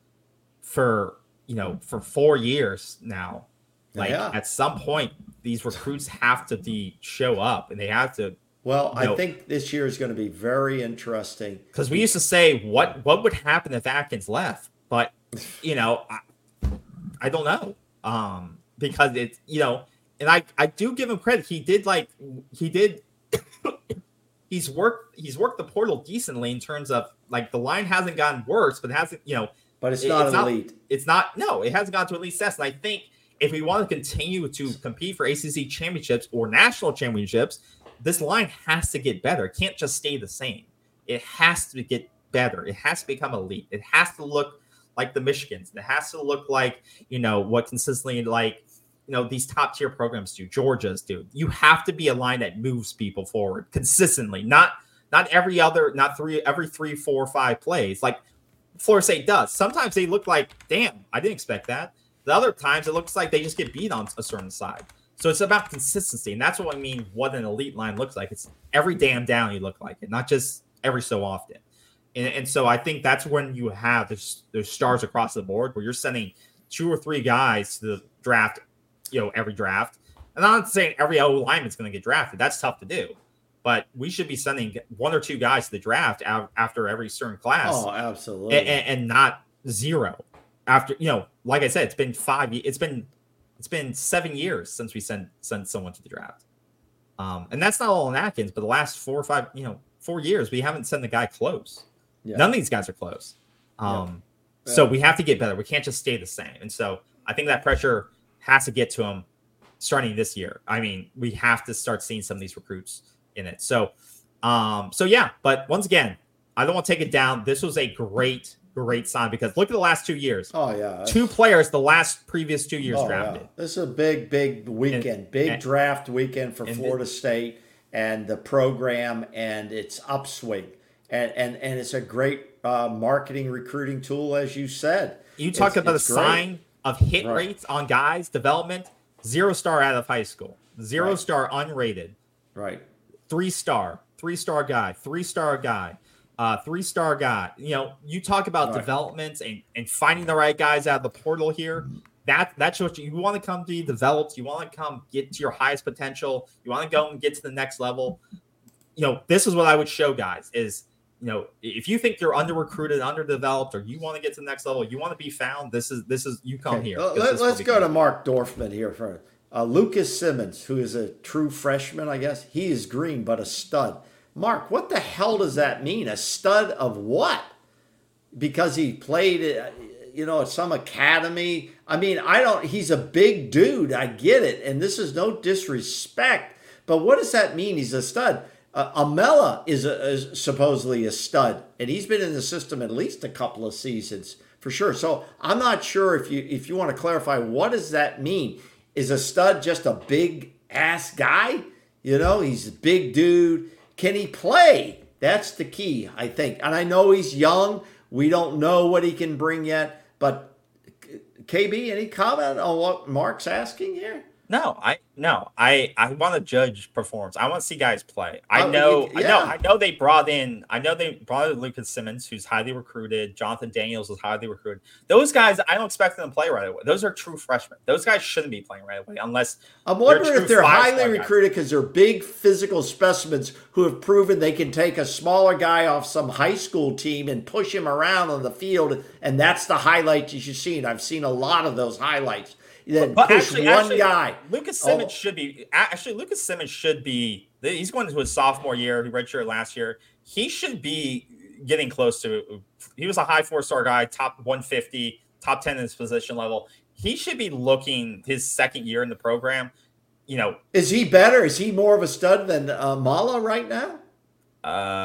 for you know for four years now. Like Yeah. at some point, these recruits have to be show up, and they have to. Well, No. I think this year is going to be very interesting. Because we used to say what what would happen if Atkins left, but you know, I, I don't know. Um, because it's you know, and I I do give him credit. He did like he did. he's worked he's worked the portal decently in terms of like the line hasn't gotten worse, but it hasn't you know But it's it- not it's elite. It's not no, it hasn't gotten to elite sets. And I think if we want to continue to compete for A C C championships or national championships, this line has to get better. It can't just stay the same. It has to get better. It has to become elite. It has to look like the Michigans. It has to look like, you know, what consistently like, you know, these top tier programs do, Georgia's do. You have to be a line that moves people forward consistently, not not every other, not three, every three, four, five plays like Florida State does. Sometimes they look like, damn, I didn't expect that. The other times it looks like they just get beat on a certain side. So it's about consistency, and that's what I mean. What an elite line looks like. It's every damn down you look like it, not just every so often. And, and so I think that's when you have those, those stars across the board, where you're sending two or three guys to the draft, you know, every draft. And I'm not saying every O lineman's going to get drafted. That's tough to do, but we should be sending one or two guys to the draft av- after every certain class, Oh, absolutely. and, and, and not zero. After you know, like I said, it's been five. ye- It's been It's been seven years since we sent sent someone to the draft, um, and that's not all in Atkins. But the last four or five, you know, four years, we haven't sent the guy close. Yeah. None of these guys are close. Um, Yeah. So we have to get better. We can't just stay the same. And so I think that pressure has to get to him starting this year. I mean, we have to start seeing some of these recruits in it. So, um, so yeah. But once again, I don't want to take it down. This was a great, great sign because look at the last two years. Oh yeah, Two players the last previous two years Oh, drafted. yeah. This is a big, big weekend, And- big and- draft weekend for and Florida State and the program and its upswing, and and and it's a great uh, marketing recruiting tool, as you said. You talk It's- about it's a great. sign of hit Right. rates on guys development, zero star out of high school, zero Right. star unrated, Right. three star, three star guy, three star guy, uh, three star guy. You know, you talk about Right. developments and, and finding the right guys out of the portal here. That that's what you, you want to come be developed. You want to come get to your highest potential. You want to go and get to the next level. You know, this is what I would show guys is, you know, if you think you're under recruited, underdeveloped, or you want to get to the next level, you want to be found. This is this is you come Okay, here. uh, 'cause Let, this us will go be- to Mark Dorfman here for uh, Lucas Simmons, who is a true freshman, I guess. He is green, but a stud. Mark, what the hell does that mean? A stud of what? Because he played, uh, you know, at some academy. I mean, I don't, he's a big dude. I get it. And this is no disrespect. But what does that mean? He's a stud. Uh, Amela is, a, is supposedly a stud. And he's been in the system at least a couple of seasons for sure. So I'm not sure if you if you want to clarify, what does that mean? Is a stud just a big ass guy? You know, he's a big dude. Can he play? That's the key, I think. And I know he's young. We don't know what he can bring yet. But K B, any comment on what Mark's asking here? No, I no, I I want to judge performance. I want to see guys play. I Oh, know, yeah. I know, I know. They brought in, I know they brought in Lucas Simmons, who's highly recruited. Jonathan Daniels was highly recruited. Those guys, I don't expect them to play right away. Those are true freshmen. Those guys shouldn't be playing right away unless I'm wondering true if they're five-star highly guys. recruited because they're big physical specimens who have proven they can take a smaller guy off some high school team and push him around on the field. And that's the highlights you've seen. I've seen a lot of those highlights. Then But push actually, one actually, guy. Lucas Simmons Oh. should be actually Lucas Simmons should be. He's going into his sophomore year. He redshirted last year. He should be getting close to. He was a high four star guy, top one fifty, top ten in his position level. He should be looking his second year in the program. You know, Is he better? Is he more of a stud than uh, Mala right now? uh,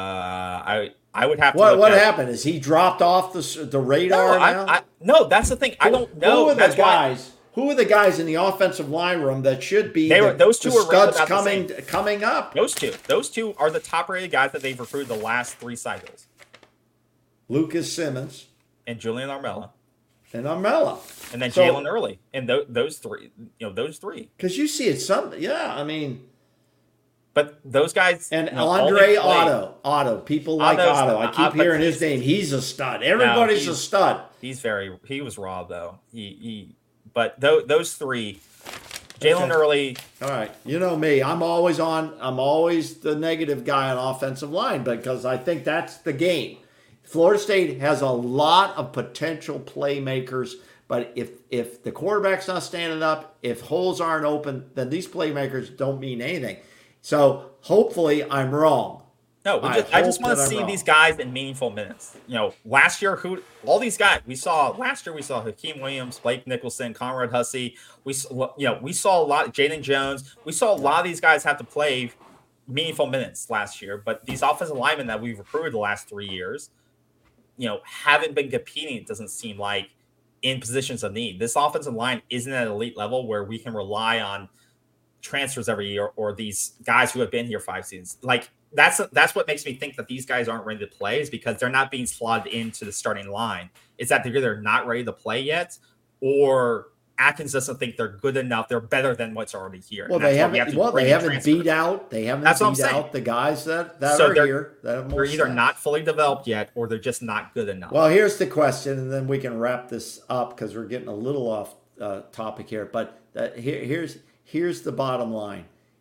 I I would have to. What look what at- happened? Is he dropped off the s- the No, radar now? I, I, no, that's the thing. I don't know. Who are the That's why- guys? Who are the guys in the offensive line room that should be They the, were- those two the were rated studs about the coming coming up? Those two, those two are the top rated guys that they've recruited the last three cycles, Lucas Simmons and Julian Armella. and Armella. And then So- Jalen Early, and th- those three, you know, those three. Because you see it some, yeah. I mean, But those guys and you know, Andre only played- Otto, Otto, people like Otto's Otto. the- I keep uh, but hearing his he's- name. He's a stud. Everybody's a he's- stud. He's very. He was raw though. He. he but th- those three, Jalen Okay. Early. All right, you know me. I'm always on. I'm always the negative guy on offensive line because I think that's the game. Florida State has a lot of potential playmakers, but if if the quarterback's not standing up, if holes aren't open, then these playmakers don't mean anything. So hopefully I'm wrong. No, we I just, I just hope want to that I'm see wrong. these guys in meaningful minutes. You know, last year, who all these guys we saw last year, we saw Hakeem Williams, Blake Nicholson, Conrad Hussey. We, s- you know, we saw a lot. Jaden Jones. We saw a lot of these guys have to play meaningful minutes last year. But these offensive linemen that we've recruited the last three years, you know, haven't been competing. It doesn't seem like in positions of need. This offensive line isn't at elite level where we can rely on transfers every year or these guys who have been here five seasons. Like that's that's what makes me think that these guys aren't ready to play is because they're not being slotted into the starting line. It's that they're either not ready to play yet, or Atkins doesn't think they're good enough. They're better than what's already here. Well, And that's they why we haven't. have to Well, bring they in haven't transfers. beat out. They haven't That's what I'm beat saying. out the guys that that So are they're- here. That have more They're either snaps. not fully developed yet, or they're just not good enough. Well, here's the question, and then we can wrap this up because we're getting a little off uh, topic here. But uh, here, here's here's the bottom line: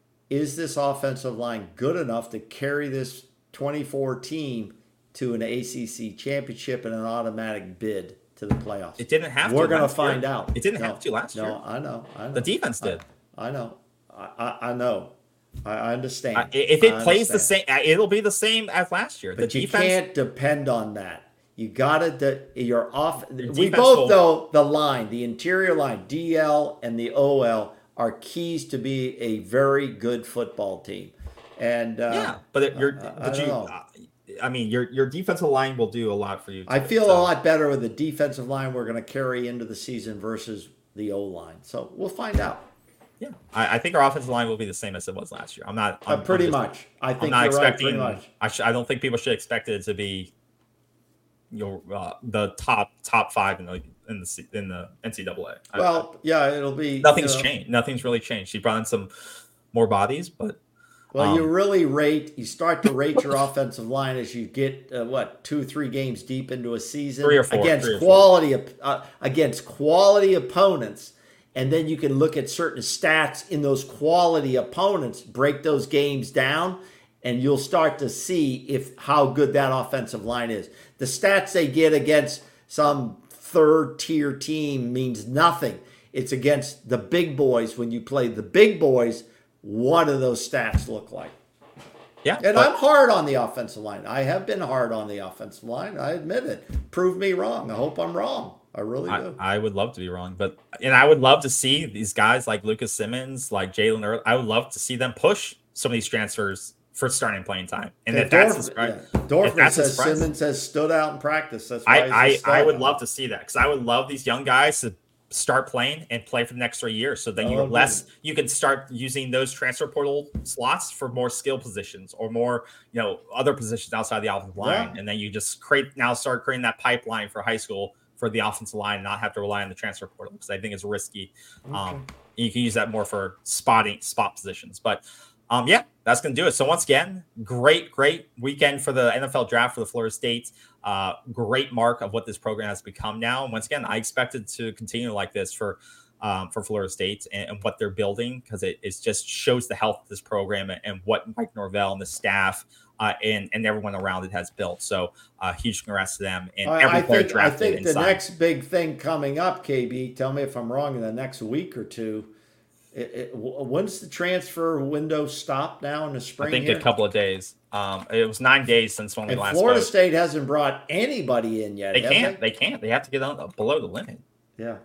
is this offensive line good enough to carry this twenty-four team to an A C C championship and an automatic bid to the playoffs? it didn't have to. We're going to last year. find out. It didn't No, have to last no, year. I know. I know. The defense did. I, I know. I, I, I know. I, I understand. Uh, if it I plays the understand. same, uh, it'll be the same as last year. But the you defense, can't depend on that. You gotta. De- you're off. We defense both will- know the line, the interior line, D L and the O L are keys to be a very good football team. And uh, yeah, but it, you're, I- I but don't you, know. uh, I mean, your your defensive line will do a lot for you. I too, feel so. a lot better with the defensive line we're going to carry into the season versus the O line. So we'll find out. Yeah, I, I think our offensive line will be the same as it was last year. I'm not. Uh, I'm, pretty I'm just- much. I I'm think not you're right. expecting. Pretty much. I sh- I don't think people should expect it to be, you know, uh, the top top five in the in the C- in the N C double A. I- Well, yeah, it'll be. nothing's you know, changed. Nothing's really changed. She brought in some more bodies, but Well, you Um, really rate, you start to rate your offensive line as you get, uh, what, two, three games deep into a season? Three or four, Against three or four. quality, op- uh, against quality opponents. And then you can look at certain stats in those quality opponents, break those games down, and you'll start to see if how good that offensive line is. The stats they get against some third tier team means nothing. It's against the big boys. When you play the big boys, what do those stats look like? Yeah, And but- I'm hard on the offensive line. I have been hard on the offensive line. I admit it. Prove me wrong. I hope I'm wrong. I really do. I, I would love to be wrong, but and I would love to see these guys like Lucas Simmons, like Jalen Earl. I would love to see them push some of these transfers for starting playing time. And if, If that's Dorf- his price, yeah. Dorfman if that's his says price- Simmons has stood out in practice. That's why he's a I I, star I would now. love to see that because I would love these young guys to start playing and play for the next three years. So then Oh, you're okay. less, you can start using those transfer portal slots for more skill positions or more, you know, other positions outside the offensive line. Yeah. And then you just create now start creating that pipeline for high school for the offensive line and not have to rely on the transfer portal because I think it's risky. Um, you can use that more for spotting spot positions. But um, yeah, that's going to do it. So once again, great, great weekend for the N F L draft for the Florida State. Uh, great mark of what this program has become now. And once again, I expect it to continue like this for um, for Florida State and, and what they're building because it, it just shows the health of this program and, and what Mike Norvell and the staff uh, and, and everyone around it has built. So uh, huge congrats to them and I, every I player think, I drafted think the inside. next big thing coming up, K B, tell me if I'm wrong, in the next week or two, it, it, w- when's the transfer window stop now in the I spring think here? a couple of days. Um, it was nine days since when we And last Florida spoke. State hasn't brought anybody in yet. They have can't. They? They can't. They have to get on below the limit. Yeah.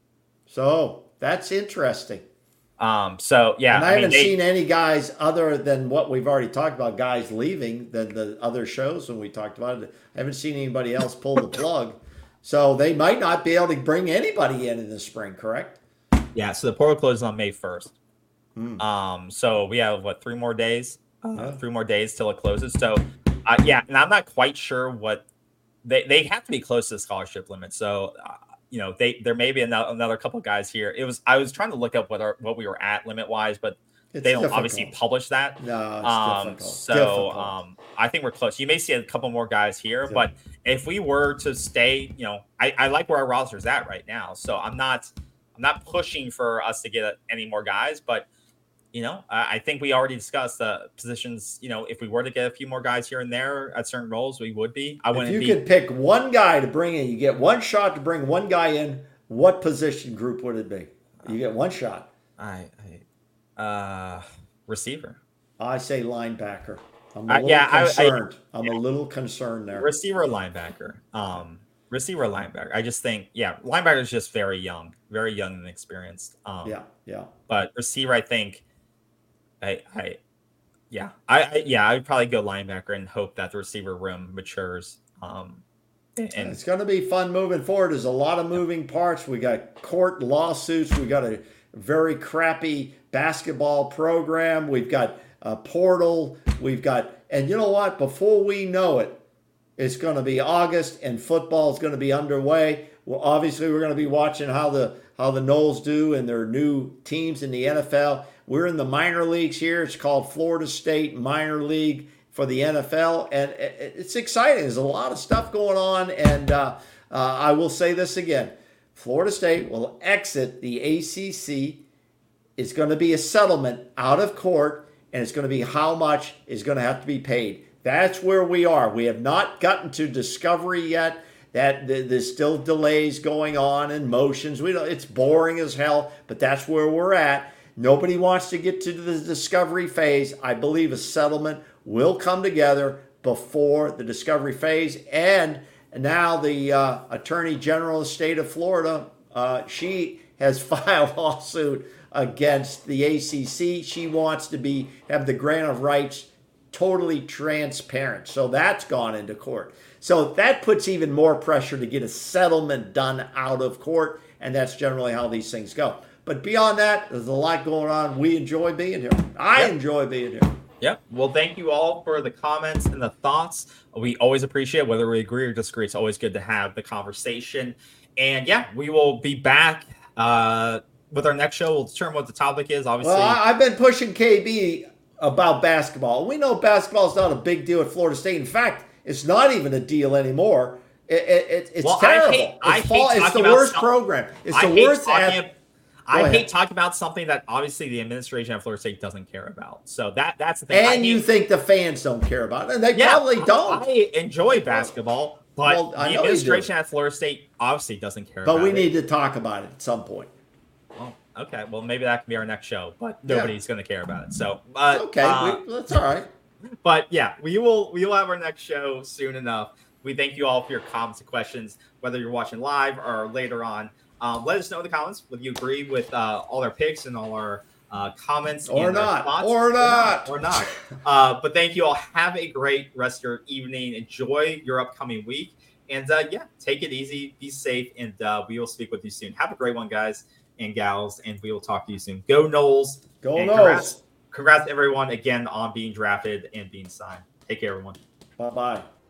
So that's interesting. Um, so yeah, and I, I mean, haven't they, seen any guys other than what we've already talked about, guys leaving than the other shows when we talked about it. I haven't seen anybody else pull the plug. So they might not be able to bring anybody in in the spring, correct? yeah. So the portal closes on May first. Hmm. Um, so we have what three more days? Uh, Yeah. Three more days till it closes. So, uh, yeah, and I'm not quite sure what they they have to be close to the scholarship limit. So, uh, you know, they there may be another, another couple of guys here. It was I was trying to look up what our what we were at limit wise, but It's they don't difficult. obviously publish that. No, it's Um, difficult. so difficult. um, I think we're close. You may see a couple more guys here, Yeah. but if we were to stay, you know, I, I like where our roster's at right now. So I'm not I'm not pushing for us to get any more guys, but you know, I, I think we already discussed the positions. You know, if we were to get a few more guys here and there at certain roles, we would be. I if wouldn't you be. could pick one guy to bring in, you get one shot to bring one guy in, what position group would it be? You get one shot. I, I uh, receiver, I say linebacker. I'm a Uh, little yeah, I- I- concerned. I, am a little concerned there. receiver, linebacker. Um, receiver, linebacker. I just think, yeah, linebacker is just very young, very young and inexperienced. Um, Yeah, yeah. But receiver, I think, I, I, yeah, I, I, yeah, I'd probably go linebacker and hope that the receiver room matures. Um, and, and It's going to be fun moving forward. There's a lot of moving parts. We got court lawsuits. We got a very crappy basketball program. We've got a portal. We've got, and you know what? Before we know it, it's going to be August and football is going to be underway. Well, obviously, we're going to be watching how the how the Noles do and their new teams in the N F L. We're in the minor leagues here. It's called Florida State Minor League for the N F L, and it's exciting. There's a lot of stuff going on, and uh, uh, I will say this again: Florida State will exit the A C C. It's going to be a settlement out of court, and it's going to be how much is going to have to be paid. That's where we are. We have not gotten to discovery yet. That there's still delays going on and motions. We don't, it's boring as hell, but that's where we're at. Nobody wants to get to the discovery phase. I believe a settlement will come together before the discovery phase. And now the uh, Attorney General of the state of Florida, uh, she has filed a lawsuit against the A C C. She wants to be have the grant of rights totally transparent. So that's gone into court. So that puts even more pressure to get a settlement done out of court, and that's generally how these things go. But beyond that, there's a lot going on. We enjoy being here. I Yep. enjoy being here. Yep. Well, thank you all for the comments and the thoughts. We always appreciate it, whether we agree or disagree. It's always good to have the conversation. And yeah, we will be back uh, with our next show. We'll determine what the topic is. Obviously, Well, I- I've been pushing K B about basketball. We know basketball is not a big deal at Florida State. In fact, it's not even a deal anymore. It, it, it, it's Well, I terrible. hate- I it's, hate fall, it's talking the about worst some- program. It's I the hate worst. talking. At, ab- I ahead. hate talking about something that obviously the administration at Florida State doesn't care about. So that that's the thing. I and you hate- think the fans don't care about it, and they yeah, probably don't. I enjoy basketball, but Well, I the know you do. administration at Florida State obviously doesn't care. But about we it. need to talk about it at some point. Well, okay, well maybe that can be our next show, but Yeah. nobody's going to care about it. So, but Okay, uh, we, that's all right. But yeah, we will we will have our next show soon enough. We thank you all for your comments and questions, whether you're watching live or later on. Um, let us know in the comments whether you agree with uh, all our picks and all our uh, comments or and not, thoughts, or not, or not. Uh, but thank you all. Have a great rest of your evening. Enjoy your upcoming week, and uh, yeah, take it easy, be safe, and uh, we will speak with you soon. Have a great one, guys and gals, and we will talk to you soon. Go Noles! Go and Noles! Congrats, congrats everyone again on being drafted and being signed. Take care, everyone. Bye bye.